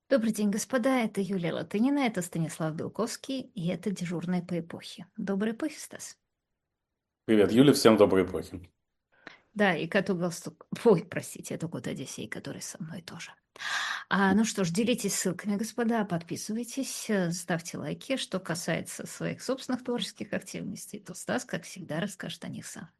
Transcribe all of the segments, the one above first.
Добрый день, господа. Это Юлия Латынина, это Станислав Белковский, и это «Дежурная по эпохе». Доброй эпохи, Стас. Привет, Юля, всем доброй эпохи. Да, и коту галстук. Ой, простите, это кот Одиссей, который со мной тоже. Ну что ж, делитесь ссылками, господа, подписывайтесь, ставьте лайки. Что касается своих собственных творческих активностей, то Стас, как всегда, расскажет о них сам.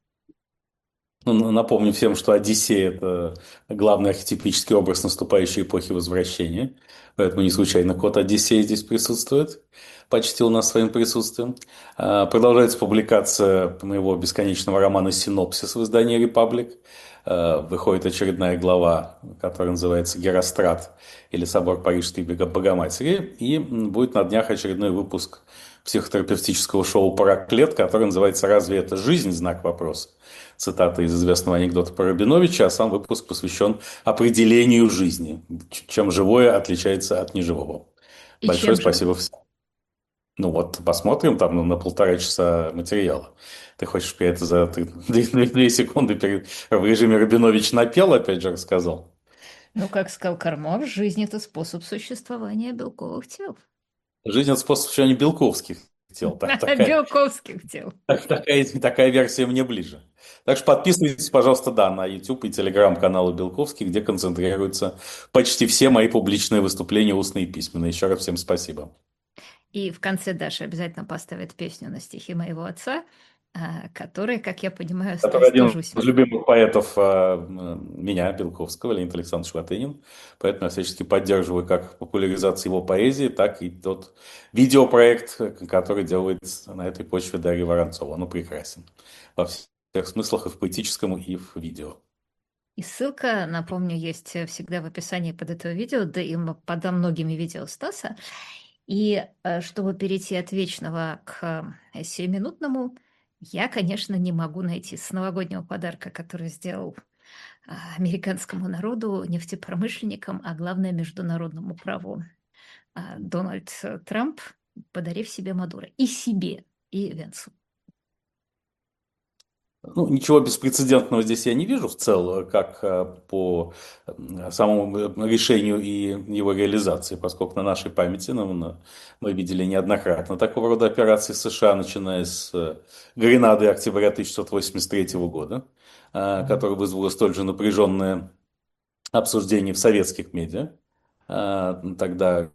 Ну, напомню всем, что Одиссей – это главный архетипический образ наступающей эпохи Возвращения. Поэтому не случайно кот Одиссей здесь присутствует, почтил нас своим присутствием. Продолжается публикация моего бесконечного романа «Синопсис» в издании «Репаблик». Выходит очередная глава, которая называется «Герострат» или «Собор Парижской Богоматери». И будет на днях очередной выпуск психотерапевтического шоу «Параклет», который называется «Разве это жизнь?» Знак вопроса. Цитата из известного анекдота про Рабиновича, а сам выпуск посвящен определению жизни, чем живое отличается от неживого. И Большое чем же? спасибо всем. Ну вот, посмотрим там на 1,5 часа материала. Ты хочешь, я это за 2 секунды в режиме Рабинович напел, опять же, рассказал? Ну, как сказал Кармов, жизнь– это способ существования белковых тел. Жизнь – это способ сочетания белковских тел. Белковских тел. Такая версия мне ближе. Так что подписывайтесь, пожалуйста, да, на YouTube и телеграм-каналы Белковский, где концентрируются почти все мои публичные выступления, устные и письменные. Еще раз всем спасибо. И в конце Даша обязательно поставит песню на стихи моего отца, который, как я понимаю, Который Стас один тоже у из себя. любимых поэтов меня, Белковского, Леонид Александрович Латынин. Поэтому я всячески поддерживаю как популяризацию его поэзии, так и тот видеопроект, который делает на этой почве Дарья Воронцова. Он прекрасен во всех смыслах, и в поэтическом, и в видео. И ссылка, напомню, есть всегда в описании под это видео, да и под многими видео Стаса. И чтобы перейти от вечного к сиюминутному, я, конечно, не могу найти с новогоднего подарка, который сделал американскому народу, нефтепромышленникам, а главное международному праву Дональд Трамп, подарив себе Мадуро. И себе, и Венцу. Ну, ничего беспрецедентного здесь я не вижу в целом, как по самому решению и его реализации, поскольку на нашей памяти мы видели неоднократно такого рода операции США, начиная с Гренады октября 1983 года, которая вызвала столь же напряженное обсуждение в советских медиа. Тогда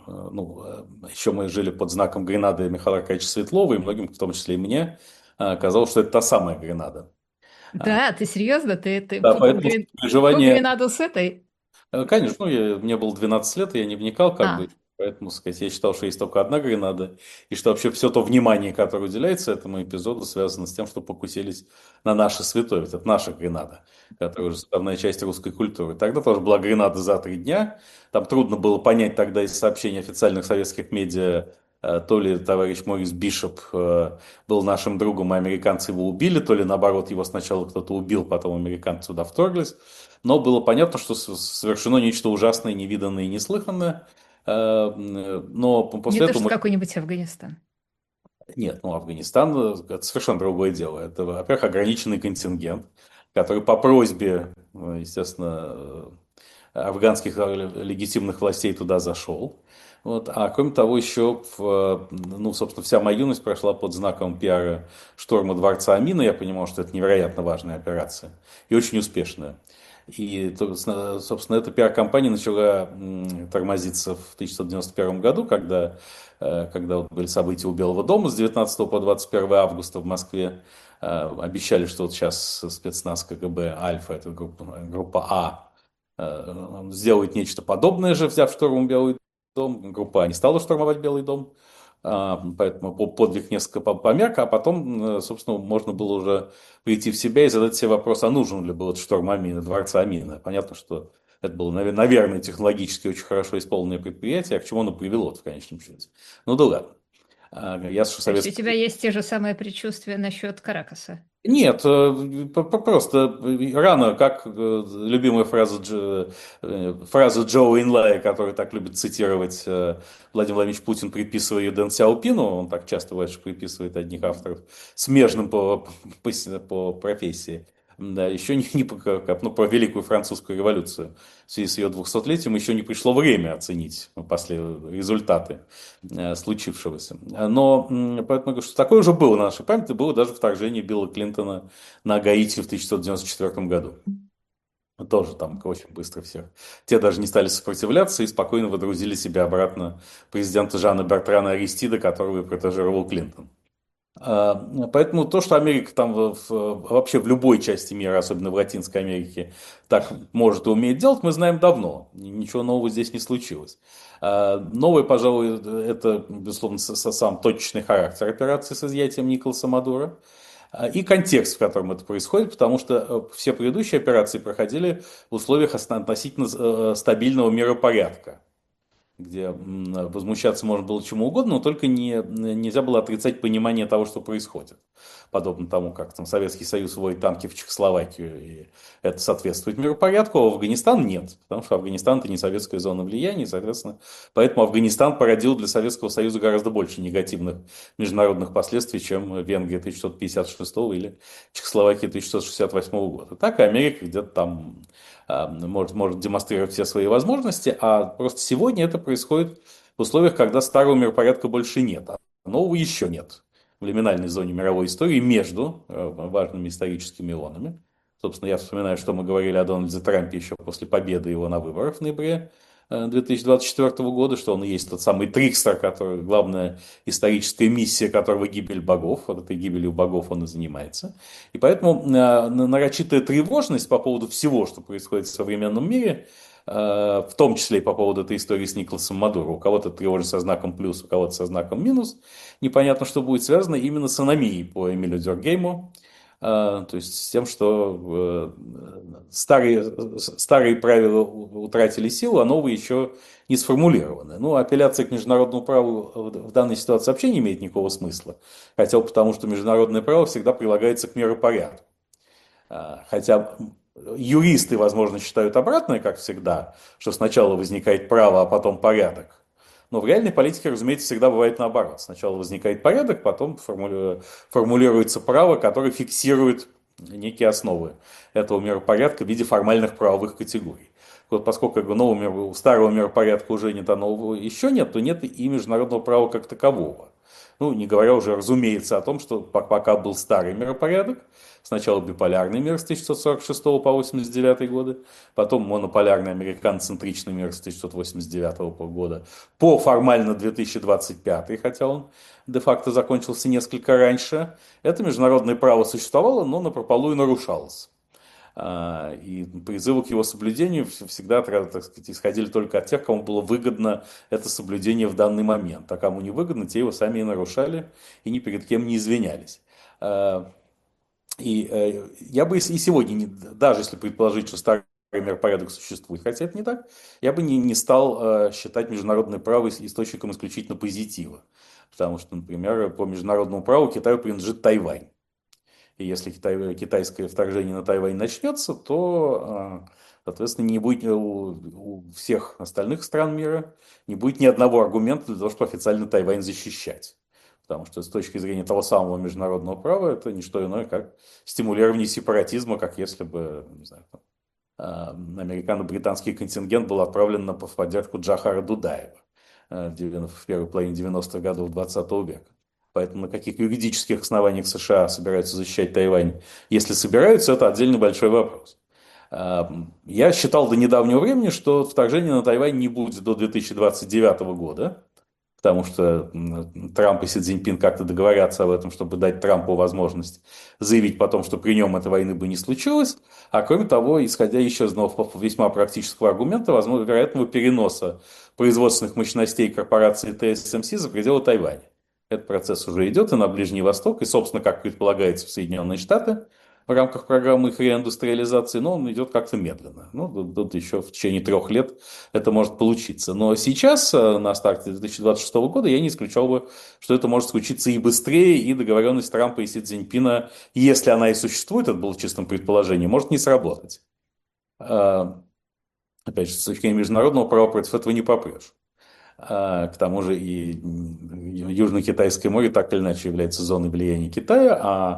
еще мы жили под знаком Гренады Михаила Аркадьевича Светлова, и многим, в том числе и мне, казалось, что это та самая Гренада. Да, ты серьезно? Ты Да, путал, поэтому путал переживания, Гренаду с этой? конечно, мне было 12 лет, и я не вникал, как бы, А, поэтому, сказать, я считал, что есть только одна Гренада, и что вообще все то внимание, которое уделяется этому эпизоду, связано с тем, что покусились на наше святое, ведь это наша Гренада, которая уже составная часть русской культуры. Тогда тоже была Гренада за 3 дня, там трудно было понять тогда из сообщений официальных советских медиа, то ли товарищ Морис Бишоп был нашим другом, и американцы его убили, то ли наоборот, его сначала кто-то убил, потом американцы туда вторглись. Но было понятно, что совершено нечто ужасное, невиданное и неслыханное. Но не после то этого что мы... какой-нибудь Афганистан. Нет, ну Афганистан это совершенно другое дело. Это, во-первых, ограниченный контингент, который по просьбе, естественно, афганских легитимных властей туда зашел. Вот. А кроме того, еще, ну, собственно, вся моя юность прошла под знаком пиара шторма дворца Амина. Я понимал, что это невероятно важная операция и очень успешная. И, собственно, эта пиар-компания начала тормозиться в 1991 году, когда вот были события у Белого дома с 19 по 21 августа в Москве. Обещали, что вот сейчас спецназ КГБ «Альфа», это группа А, сделает нечто подобное же, взяв штурмом Белый дом. Группа А не стала штурмовать Белый дом, поэтому подвиг несколько помяк, а потом, собственно, можно было уже прийти в себя и задать себе вопрос, а нужен ли был этот штурм Амина, дворца Амина. Понятно, что это было, наверное, технологически очень хорошо исполненное предприятие, а к чему оно привело в конечном счете. Ну да ладно. Ясно, что То есть у советское... тебя есть те же самые предчувствия насчет Каракаса? Нет, просто рано, как любимая фраза Джоу Инлая, который так любит цитировать Владимир Владимирович Путин, приписывая ее Дэн Сяопину, он так часто, бывает, что приписывает одних авторов, смежным по профессии. Да, еще ну, про Великую Французскую революцию. В связи с ее 200-летием еще не пришло время оценить результаты случившегося. Но поэтому я говорю, что такое уже было на нашей памяти, было даже вторжение Билла Клинтона на Гаити в 1994 году. Тоже там очень быстро всех. Те даже не стали сопротивляться и спокойно водрузили себя обратно президента Жана Бертрана Аристида, которого и протежировал Клинтон. Поэтому то, что Америка там вообще в любой части мира, особенно в Латинской Америке, так может и умеет делать, мы знаем давно. Ничего нового здесь не случилось. Новое, пожалуй, это, безусловно, сам точечный характер операции с изъятием Николаса Мадуро и контекст, в котором это происходит, потому что все предыдущие операции проходили в условиях относительно стабильного миропорядка, где возмущаться можно было чему угодно, но только нельзя было отрицать понимание того, что происходит. Подобно тому, как там Советский Союз вводит танки в Чехословакию, и это соответствует миропорядку, а в Афганистан нет, потому что Афганистан это не советская зона влияния, и, соответственно, поэтому Афганистан породил для Советского Союза гораздо больше негативных международных последствий, чем Венгрия 1956 или Чехословакия 1968 года. Так и Америка где-то там может демонстрировать все свои возможности, а просто сегодня это происходит в условиях, когда старого миропорядка больше нет, а нового еще нет в лиминальной зоне мировой истории между важными историческими ионами. Собственно, я вспоминаю, что мы говорили о Дональде Трампе еще после победы его на выборах в ноябре 2024 года, что он и есть тот самый трикстер, который, главная историческая миссия которого гибель богов, вот этой гибелью богов он и занимается. И поэтому нарочитая тревожность по поводу всего, что происходит в современном мире, в том числе и по поводу этой истории с Николасом Мадуро. У кого-то тревожность со знаком плюс, у кого-то со знаком минус. Непонятно, что будет связано именно с аномией по Эмилю Дюркгейму. То есть с тем, что старые правила утратили силу, а новые еще не сформулированы. Ну, апелляция к международному праву в данной ситуации вообще не имеет никакого смысла. Хотя бы потому, что международное право всегда прилагается к миропорядку. Хотя юристы, возможно, считают обратное, как всегда, что сначала возникает право, а потом порядок. Но в реальной политике, разумеется, всегда бывает наоборот. Сначала возникает порядок, потом формулируется право, которое фиксирует некие основы этого миропорядка в виде формальных правовых категорий. Вот поскольку у старого миропорядка уже нет, а нового еще нет, то нет и международного права как такового. Ну, не говоря уже, разумеется, о том, что пока был старый миропорядок, сначала биполярный мир с 1946 по 1989 годы, потом монополярный американоцентричный мир с 1989 года по формально 2025, хотя он де-факто закончился несколько раньше. Это международное право существовало, но напропалую нарушалось. И призывы к его соблюдению всегда, так сказать, исходили только от тех, кому было выгодно это соблюдение в данный момент. А кому не выгодно, те его сами и нарушали, и ни перед кем не извинялись. И я бы и сегодня, даже если предположить, что старый миропорядок существует, хотя это не так, я бы не стал считать международное право источником исключительно позитива. Потому что, например, по международному праву Китаю принадлежит Тайвань. И если китайское вторжение на Тайвань начнется, то, соответственно, не будет у всех остальных стран мира не будет ни одного аргумента для того, чтобы официально Тайвань защищать. Потому что с точки зрения того самого международного права это не что иное, как стимулирование сепаратизма, как если бы, не знаю, американо-британский контингент был отправлен в поддержку Джохара Дудаева в первой половине 90-х годов 20 века. Поэтому на каких юридических основаниях США собираются защищать Тайвань, если собираются, это отдельный большой вопрос. Я считал до недавнего времени, что вторжение на Тайвань не будет до 2029 года, потому что Трамп и Си Цзиньпин как-то договорятся об этом, чтобы дать Трампу возможность заявить потом, что при нем этой войны бы не случилось. А кроме того, исходя еще из одного весьма практического аргумента, возможно, вероятного переноса производственных мощностей корпорации ТСМС за пределы Тайваня. Этот процесс уже идет и на Ближний Восток, и, собственно, как предполагается, в Соединенные Штаты в рамках программы их реиндустриализации, но он идет как-то медленно. Ну, тут еще в течение 3 лет это может получиться. Но сейчас, на старте 2026 года, я не исключал бы, что это может случиться и быстрее, и договоренность Трампа и Си Цзиньпина, если она и существует, это было чистым предположением, может не сработать. Опять же, с точки зрения международного права против этого не попрешь. К тому же и Южно-Китайское море так или иначе является зоной влияния Китая, а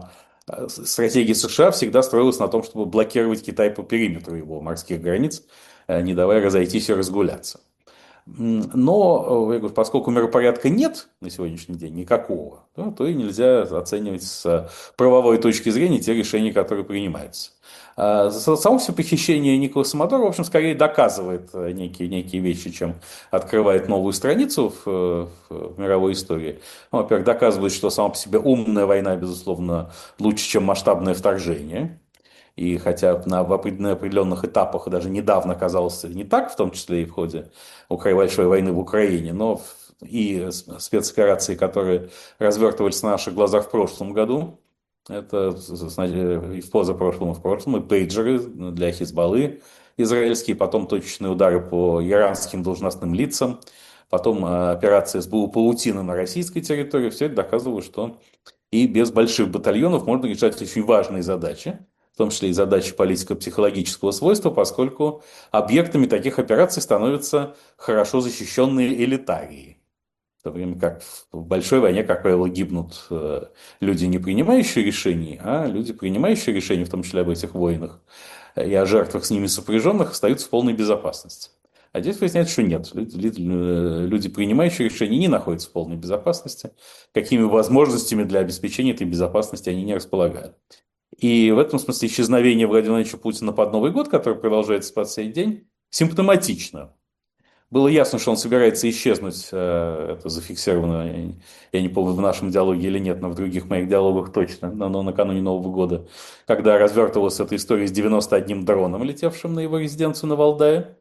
стратегия США всегда строилась на том, чтобы блокировать Китай по периметру его морских границ, не давая разойтись и разгуляться. Но, я говорю, поскольку миропорядка нет на сегодняшний день никакого, то и нельзя оценивать с правовой точки зрения те решения, которые принимаются. Само все похищение Николаса Мадуро, в общем, скорее доказывает некие вещи, чем открывает новую страницу в мировой истории. Ну, во-первых, доказывает, что сама по себе умная война, безусловно, лучше, чем масштабное вторжение. И хотя на определенных этапах даже недавно казалось не так, в том числе и в ходе большой войны в Украине, но и спецоперации, которые развертывались на наших глазах в прошлом году, это и в позапрошлом, и в прошлом, и пейджеры для Хизбаллы израильские, потом точечные удары по иранским должностным лицам, потом операция СБУ «Паутина» на российской территории, все это доказывало, что и без больших батальонов можно решать очень важные задачи, в том числе и задачи политико-психологического свойства, поскольку объектами таких операций становятся хорошо защищенные элитарии. В то время как в большой войне, как правило, гибнут люди, не принимающие решений, а люди, принимающие решения, в том числе об этих войнах, и о жертвах с ними сопряженных, остаются в полной безопасности. А здесь выясняется, что нет. Люди, принимающие решения, не находятся в полной безопасности. Какими возможностями для обеспечения этой безопасности они не располагают. И в этом смысле исчезновение Владимира Владимировича Путина под Новый год, который продолжается по сей день, симптоматично. Было ясно, что он собирается исчезнуть, это зафиксировано, я не помню, в нашем диалоге или нет, но в других моих диалогах точно, но накануне Нового года, когда развертывалась эта история с 91 дроном, летевшим на его резиденцию на Валдае.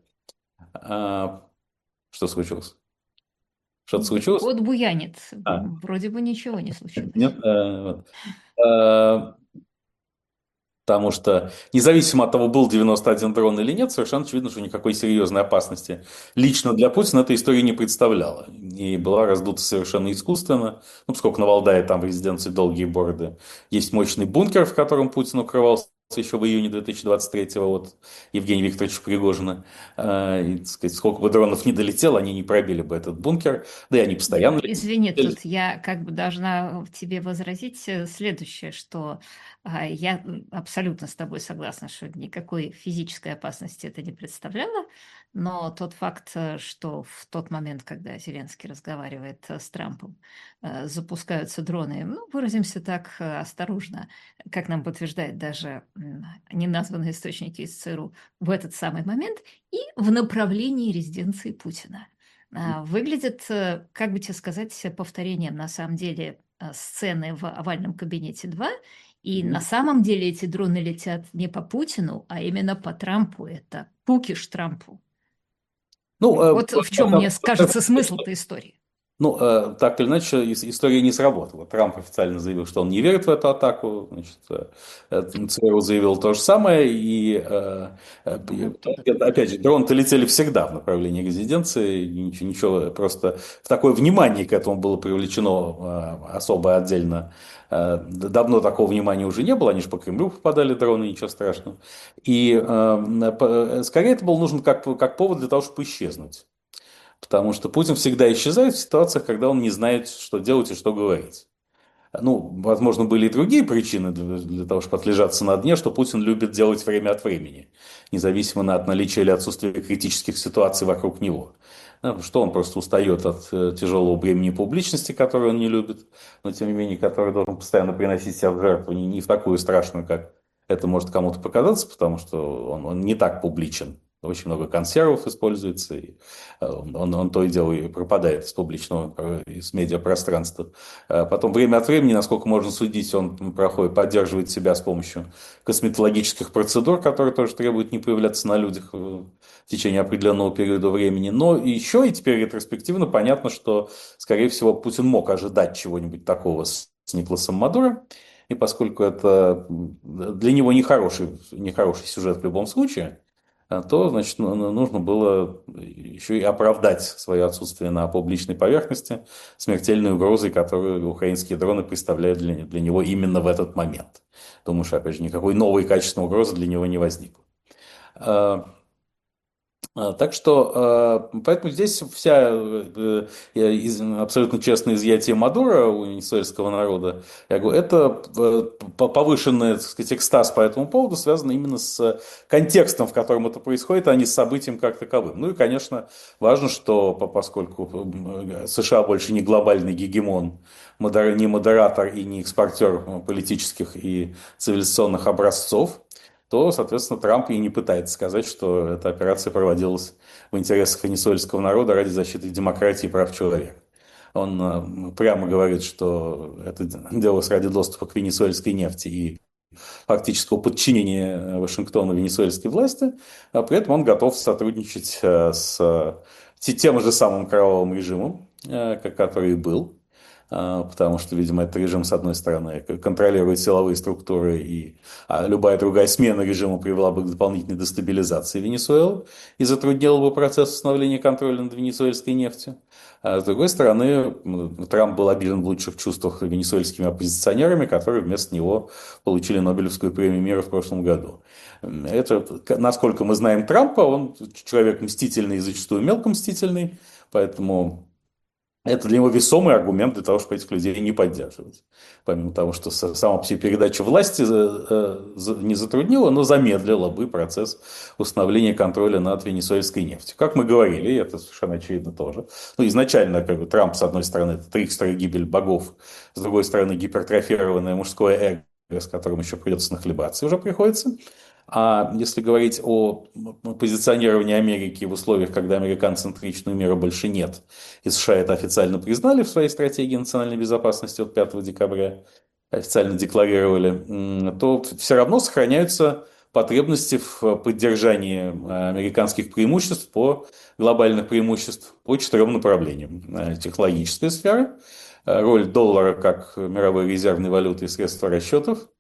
Что случилось? Что-то случилось? Кот буянит. А, Вроде бы ничего не нет? случилось. Вот. Э, Потому что, независимо от того, был 91 дрон или нет, совершенно очевидно, что никакой серьезной опасности лично для Путина эта история не представляла. И была раздута совершенно искусственно. Ну, поскольку на Валдае, там в резиденции Долгие Бороды, есть мощный бункер, в котором Путин укрывался еще в июне 2023 от Евгения Викторовича Пригожина. И, так сказать, сколько бы дронов не долетело, они не пробили бы этот бункер. Да и они постоянно Извини, летели. тут я как бы должна тебе возразить следующее, что я абсолютно с тобой согласна, что никакой физической опасности это не представляло, но тот факт, что в тот момент, когда Зеленский разговаривает с Трампом, запускаются дроны, ну, выразимся так осторожно, как нам подтверждает даже неназванные источники из ЦРУ, в этот самый момент и в направлении резиденции Путина. Выглядит, как бы тебе сказать, повторением на самом деле сцены в овальном кабинете 2. И на самом деле эти дроны летят не по Путину, а именно по Трампу. Это пукиш Трампу. Ну, Вот в чем мне кажется смысл этой истории. Ну, так или иначе, история не сработала. Трамп официально заявил, что он не верит в эту атаку. Значит, ЦРУ заявил то же самое. Опять же, дроны-то летели всегда в направлении резиденции. Ничего, просто в такое внимание к этому было привлечено особо отдельно. Давно такого внимания уже не было. Они же по Кремлю попадали дроны, ничего страшного. И скорее это было нужно как повод для того, чтобы исчезнуть. Потому что Путин всегда исчезает в ситуациях, когда он не знает, что делать и что говорить. Ну, возможно, были и другие причины для того, чтобы отлежаться на дне, что Путин любит делать время от времени, независимо от наличия или отсутствия критических ситуаций вокруг него. Что он просто устает от тяжелого бремени публичности, которую он не любит, но тем не менее, который должен постоянно приносить себя в жертву, не в такую страшную, как это может кому-то показаться, потому что он не так публичен. Очень много консервов используется, и он то и дело и пропадает из публичного, из медиапространства. Потом время от времени, насколько можно судить, он поддерживает себя с помощью косметологических процедур, которые тоже требуют не появляться на людях в течение определенного периода времени. Но еще и теперь ретроспективно понятно, что, скорее всего, Путин мог ожидать чего-нибудь такого с Николасом Мадуро. И поскольку это для него нехороший сюжет в любом случае, то, значит, нужно было еще и оправдать свое отсутствие на публичной поверхности смертельной угрозой, которую украинские дроны представляют для него именно в этот момент. Думаю, что, опять же, никакой новой качественной угрозы для него не возникло. Так что, поэтому здесь вся абсолютно честное изъятие Мадуро у венесуэльского народа, я говорю, это повышенный, так сказать, экстаз по этому поводу связан именно с контекстом, в котором это происходит, а не с событием как таковым. Ну и, конечно, важно, что поскольку США больше не глобальный гегемон, не модератор и не экспортер политических и цивилизационных образцов, то, соответственно, Трамп и не пытается сказать, что эта операция проводилась в интересах венесуэльского народа ради защиты демократии и прав человека. Он прямо говорит, что это делалось ради доступа к венесуэльской нефти и фактического подчинения Вашингтона венесуэльской власти, а при этом он готов сотрудничать с тем же самым кровавым режимом, который и был, потому что, видимо, этот режим, с одной стороны, контролирует силовые структуры, любая другая смена режима привела бы к дополнительной дестабилизации Венесуэлы и затруднила бы процесс установления контроля над венесуэльской нефтью. А с другой стороны, Трамп был обилен в лучших чувствах венесуэльскими оппозиционерами, которые вместо него получили Нобелевскую премию мира в прошлом году. Это, насколько мы знаем Трампа, он человек мстительный и зачастую мелкомстительный, поэтому это для него весомый аргумент для того, чтобы этих людей не поддерживать. Помимо того, что сама по себе передача власти не затруднила, но замедлила бы процесс установления контроля над венесуэльской нефтью. Как мы говорили, это совершенно очевидно тоже. Ну, изначально, как бы, Трамп, с одной стороны, это трикстер и гибель богов, с другой стороны, гипертрофированное мужское эго, с которым еще придется нахлебаться, уже приходится. А если говорить о позиционировании Америки в условиях, когда американцентричного мира больше нет, и США это официально признали в своей стратегии национальной безопасности от 5 декабря, официально декларировали, то все равно сохраняются потребности в поддержании американских преимуществ глобальных преимуществ по 4 направлениям. Технологическая сфера, роль доллара как мировой резервной валюты и средства расчетов,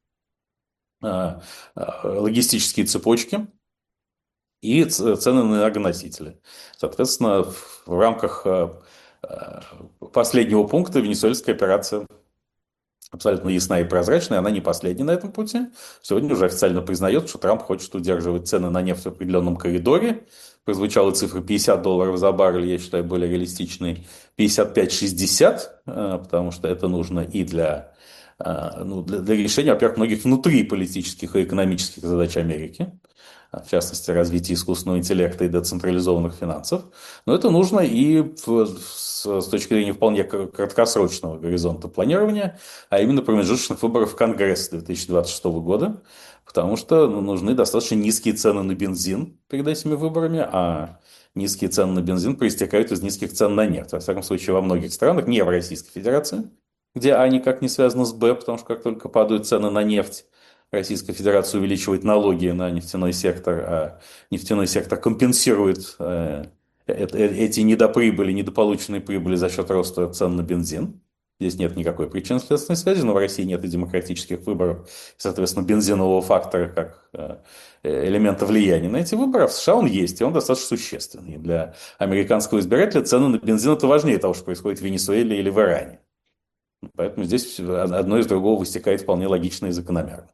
логистические цепочки и цены на энергоносители. Соответственно, в рамках последнего пункта венесуэльская операция абсолютно ясна и прозрачная, она не последняя на этом пути. Сегодня уже официально признает, что Трамп хочет удерживать цены на нефть в определенном коридоре. Прозвучала цифра $50 за баррель, я считаю, более реалистичной, 55-60, потому что это нужно и для решения, во-первых, многих внутриполитических и экономических задач Америки, в частности, развития искусственного интеллекта и децентрализованных финансов. Но это нужно и с точки зрения вполне краткосрочного горизонта планирования, а именно промежуточных выборов в Конгресс 2026 года, потому что нужны достаточно низкие цены на бензин перед этими выборами, а низкие цены на бензин проистекают из низких цен на нефть. Во всяком случае, во многих странах, не в Российской Федерации, где А никак не связано с Б, потому что как только падают цены на нефть, Российская Федерация увеличивает налоги на нефтяной сектор, а нефтяной сектор компенсирует эти недоприбыли, недополученные прибыли за счет роста цен на бензин. Здесь нет никакой причинно-следственной связи, но в России нет и демократических выборов, соответственно, бензинового фактора как элемента влияния на эти выборы. А в США он есть, и он достаточно существенный. Для американского избирателя цены на бензин это важнее того, что происходит в Венесуэле или в Иране. Поэтому здесь одно из другого вытекает вполне логично и закономерно.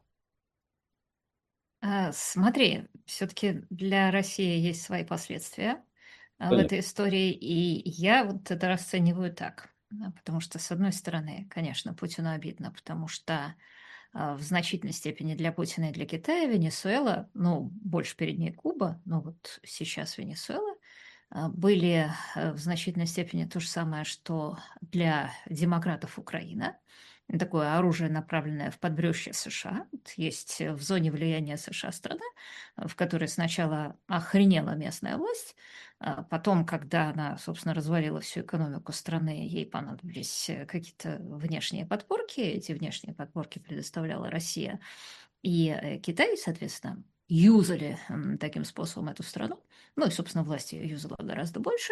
Смотри, все-таки для России есть свои последствия в Понятно. этой истории, и я вот это расцениваю так. Потому что, с одной стороны, конечно, Путину обидно, потому что в значительной степени для Путина и для Китая Венесуэла, ну, больше перед ней Куба, но вот сейчас Венесуэла, были в значительной степени то же самое, что для демократов Украина. Такое оружие, направленное в подбрюшье США. Вот есть в зоне влияния США страна, в которой сначала охренела местная власть, а потом, когда она, собственно, развалила всю экономику страны, ей понадобились какие-то внешние подпорки. Эти внешние подпорки предоставляла Россия и Китай, соответственно, юзали таким способом эту страну. Ну и, собственно, власть ее юзала гораздо больше.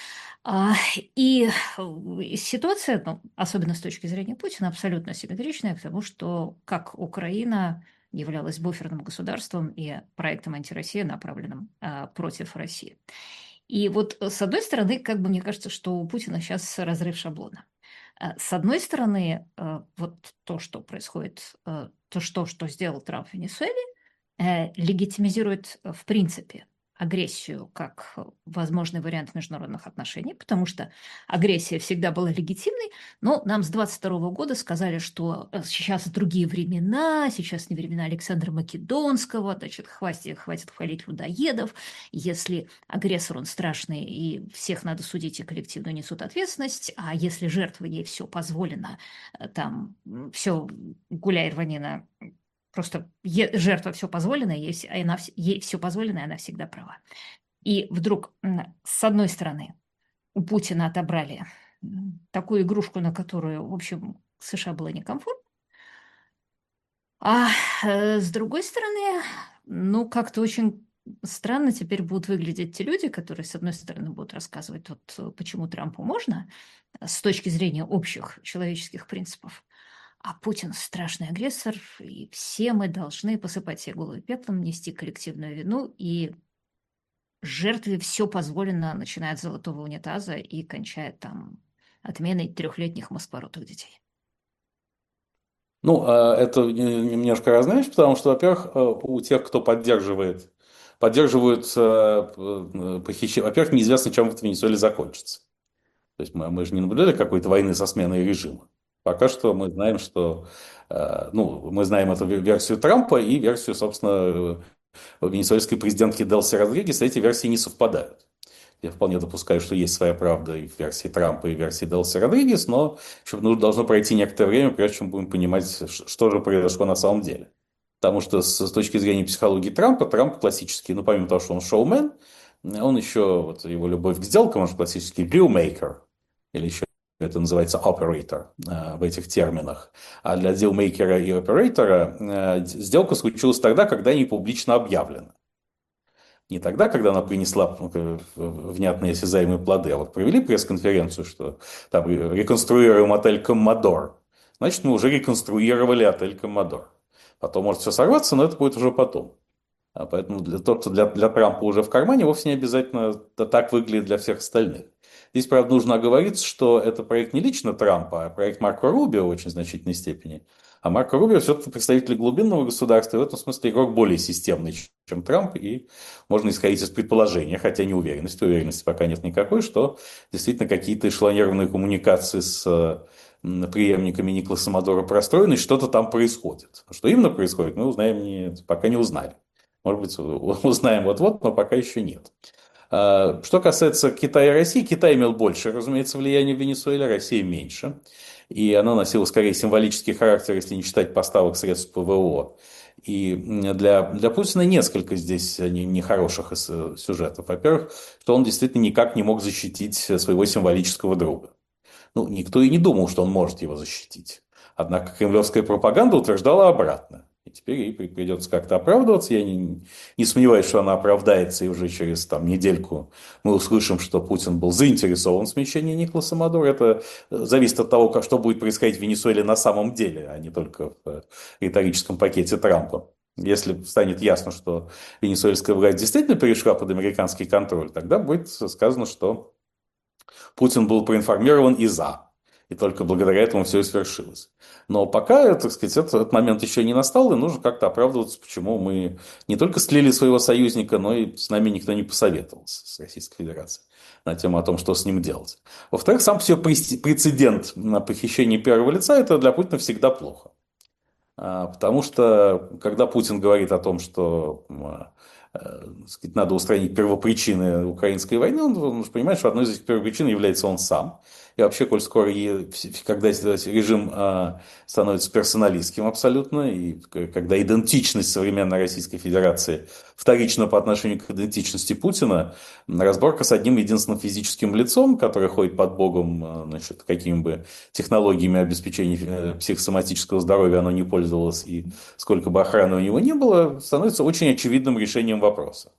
И ситуация, ну, особенно с точки зрения Путина, абсолютно симметричная к тому, что как Украина являлась буферным государством и проектом антироссии, направленным против России. И вот с одной стороны, как бы мне кажется, что у Путина сейчас разрыв шаблона. С одной стороны, вот то, что происходит, что сделал Трамп в Венесуэле, легитимизирует в принципе агрессию как возможный вариант международных отношений, потому что агрессия всегда была легитимной, но нам с 22 года сказали, что сейчас другие времена, сейчас не времена Александра Македонского, значит, хватит хвалить людоедов, если агрессор, он страшный, и всех надо судить, и коллективно несут ответственность, а если жертва, ей все позволено, там, все, гуляй, рванина, просто жертва все позволено, ей все позволено, и она всегда права. И вдруг, с одной стороны, у Путина отобрали такую игрушку, на которую, в общем, США было некомфортно, а с другой стороны, ну, как-то очень странно теперь будут выглядеть те люди, которые, с одной стороны, будут рассказывать, вот почему Трампу можно, с точки зрения общих человеческих принципов, а Путин страшный агрессор, и все мы должны посыпать себе головы пеплом, нести коллективную вину, и жертве все позволено, начиная от золотого унитаза и кончая там отменой 3-летних москворотых детей. Ну, это немножко разная вещь, потому что, во-первых, у тех, кто поддерживают похищение, во-первых, неизвестно, чем в Венесуэле закончится. То есть мы же не наблюдали какой-то войны со сменой режима. Пока что мы знаем, что, ну, мы знаем эту версию Трампа и версию, собственно, венесуэльской президентки Делси Родригес. Эти версии не совпадают. Я вполне допускаю, что есть своя правда и в версии Трампа, и в версии Делси Родригес, но еще должно пройти некоторое время, прежде чем будем понимать, что же произошло на самом деле. Потому что с точки зрения психологии Трампа, Трамп классический, ну, помимо того, что он шоумен, он еще, вот его любовь к сделкам, он же классический dealmaker, или еще это называется operator в этих терминах. А для dealmaker и оператора сделка случилась тогда, когда они публично объявлены. Не тогда, когда она принесла внятные осязаемые плоды, а вот провели пресс-конференцию, что там реконструируем отель «Коммодор». Значит, мы уже реконструировали отель «Коммодор». Потом может все сорваться, но это будет уже потом. Поэтому тот, кто для Трампа уже в кармане, вовсе не обязательно так выглядит для всех остальных. Здесь, правда, нужно оговориться, что это проект не лично Трампа, а проект Марко Рубио в очень значительной степени. А Марко Рубио все-таки представитель глубинного государства, и в этом смысле игрок более системный, чем Трамп, и можно исходить из предположения, хотя не уверенности, уверенности пока нет никакой, что действительно какие-то эшелонированные коммуникации с преемниками Николаса Мадуро простроены, что-то там происходит. Что именно происходит, мы узнаем пока не узнали. Может быть, узнаем вот-вот, но пока еще нет. Что касается Китая и России, Китай имел больше, разумеется, влияние в Венесуэле, Россия меньше. И оно носило скорее символический характер, если не считать поставок средств ПВО. И для Путина несколько здесь нехороших сюжетов. Во-первых, что он действительно никак не мог защитить своего символического друга. Ну, никто и не думал, что он может его защитить. Однако кремлевская пропаганда утверждала обратное. И теперь ей придется как-то оправдываться. Я не сомневаюсь, что она оправдается, и уже через недельку мы услышим, что Путин был заинтересован в смещении Николаса Мадуро. Это зависит от того, что будет происходить в Венесуэле на самом деле, а не только в риторическом пакете Трампа. Если станет ясно, что венесуэльская власть действительно перешла под американский контроль, тогда будет сказано, что Путин был проинформирован и за. И только благодаря этому все и свершилось. Но пока, так сказать, этот момент еще не настал, и нужно как-то оправдываться, почему мы не только слили своего союзника, но и с нами никто не посоветовался, с Российской Федерацией, на тему о том, что с ним делать. Во-вторых, сам все прецедент на похищение первого лица, это для Путина всегда плохо. Потому что, когда Путин говорит о том, что сказать, надо устранить первопричины украинской войны, он же понимает, что одной из этих первопричин является он сам. И вообще, коль скоро, когда режим становится персоналистским абсолютно, и когда идентичность современной Российской Федерации вторична по отношению к идентичности Путина, разборка с одним единственным физическим лицом, который ходит под богом, значит, какими бы технологиями обеспечения психосоматического здоровья оно не пользовалось, и сколько бы охраны у него не было, становится очень очевидным решением вопроса.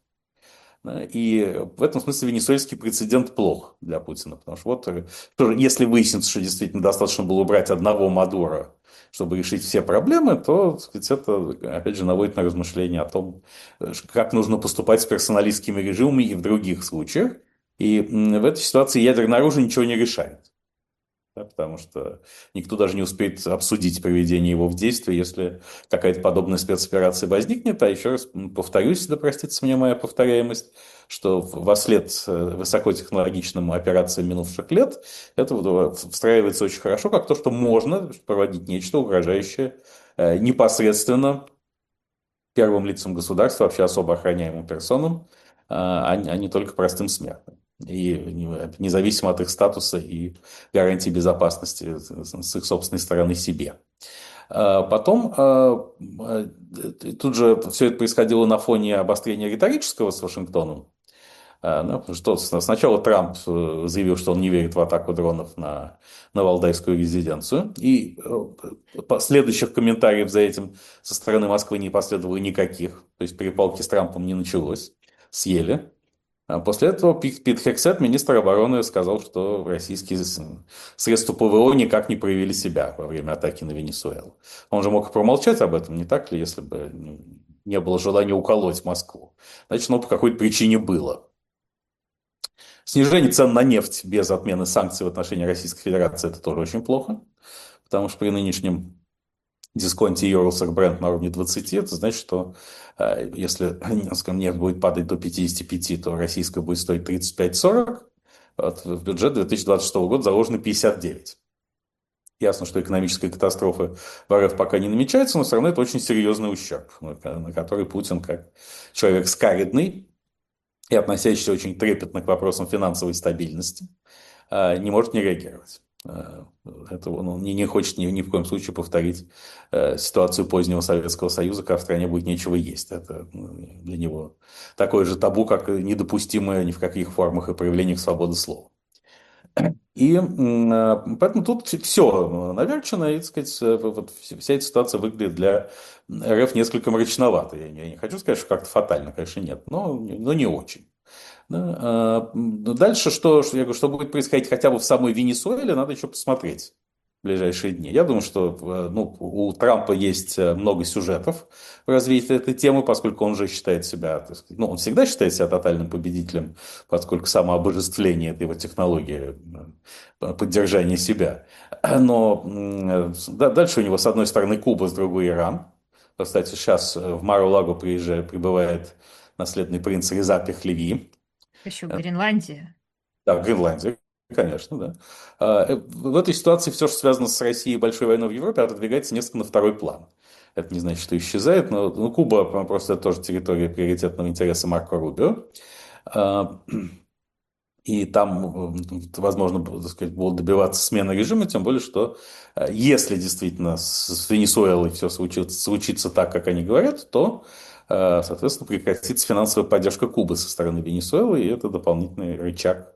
И в этом смысле венесуэльский прецедент плох для Путина. Потому что если выяснится, что действительно достаточно было убрать одного Мадуро, чтобы решить все проблемы, то, так сказать, это, опять же, наводит на размышления о том, как нужно поступать с персоналистскими режимами и в других случаях. И в этой ситуации ядерное оружие ничего не решает. Да, потому что никто даже не успеет обсудить приведение его в действие, если какая-то подобная спецоперация возникнет. А еще раз повторюсь, да простится мне моя повторяемость, что во след высокотехнологичным операциям минувших лет это встраивается очень хорошо, как то, что можно проводить нечто, угрожающее непосредственно первым лицам государства, вообще особо охраняемым персонам, а не только простым смертным. И независимо от их статуса и гарантии безопасности с их собственной стороны себе. Потом тут же все это происходило на фоне обострения риторического с Вашингтоном. Ну, потому что сначала Трамп заявил, что он не верит в атаку дронов на Валдайскую резиденцию. И последующих комментариев за этим со стороны Москвы не последовало никаких. То есть перепалки с Трампом не началось. Съели. А после этого Пит Хексет, министр обороны, сказал, что российские средства ПВО никак не проявили себя во время атаки на Венесуэлу. Он же мог и промолчать об этом, не так ли, если бы не было желания уколоть Москву. Значит, оно по какой-то причине было. Снижение цен на нефть без отмены санкций в отношении Российской Федерации – это тоже очень плохо, потому что при нынешнем дисконте Eurosec бренд на уровне 20, это значит, что если, скажем, нефть будет падать до 55, то российская будет стоить 35-40, вот, в бюджет 2026 года заложено 59. Ясно, что экономическая катастрофа в РФ пока не намечается, но все равно это очень серьезный ущерб, на который Путин, как человек скаридный, и относящийся очень трепетно к вопросам финансовой стабильности, не может не реагировать. Это он не хочет ни в коем случае повторить ситуацию позднего Советского Союза, когда в стране будет нечего есть. Это для него такое же табу, как и недопустимое ни в каких формах и проявлениях свободы слова. И поэтому тут все наверчено, и, так сказать, вот вся эта ситуация выглядит для РФ несколько мрачновато. Я не хочу сказать, что как-то фатально, конечно, нет, но не очень. Да, дальше я говорю, что будет происходить хотя бы в самой Венесуэле, надо еще посмотреть в ближайшие дни. Я думаю, что ну, у Трампа есть много сюжетов в развитии этой темы, поскольку он же считает себя, так сказать, ну, он всегда считает себя тотальным победителем, поскольку самообожествление – это его технология поддержания себя. Но дальше у него, с одной стороны, Куба, с другой – Иран. Кстати, сейчас в Мар-а-Лаго прибывает наследный принц Реза Пехлеви. Еще Гренландия. Да, Гренландия, конечно, да. В этой ситуации все, что связано с Россией и большой войной в Европе, отодвигается несколько на второй план. Это не значит, что исчезает, но Куба просто это тоже территория приоритетного интереса Марко Рубио. И там, возможно, так сказать, будут добиваться смены режима, тем более, что если действительно с Венесуэлой все случится так, как они говорят, то, соответственно, прекратится финансовая поддержка Кубы со стороны Венесуэлы, и это дополнительный рычаг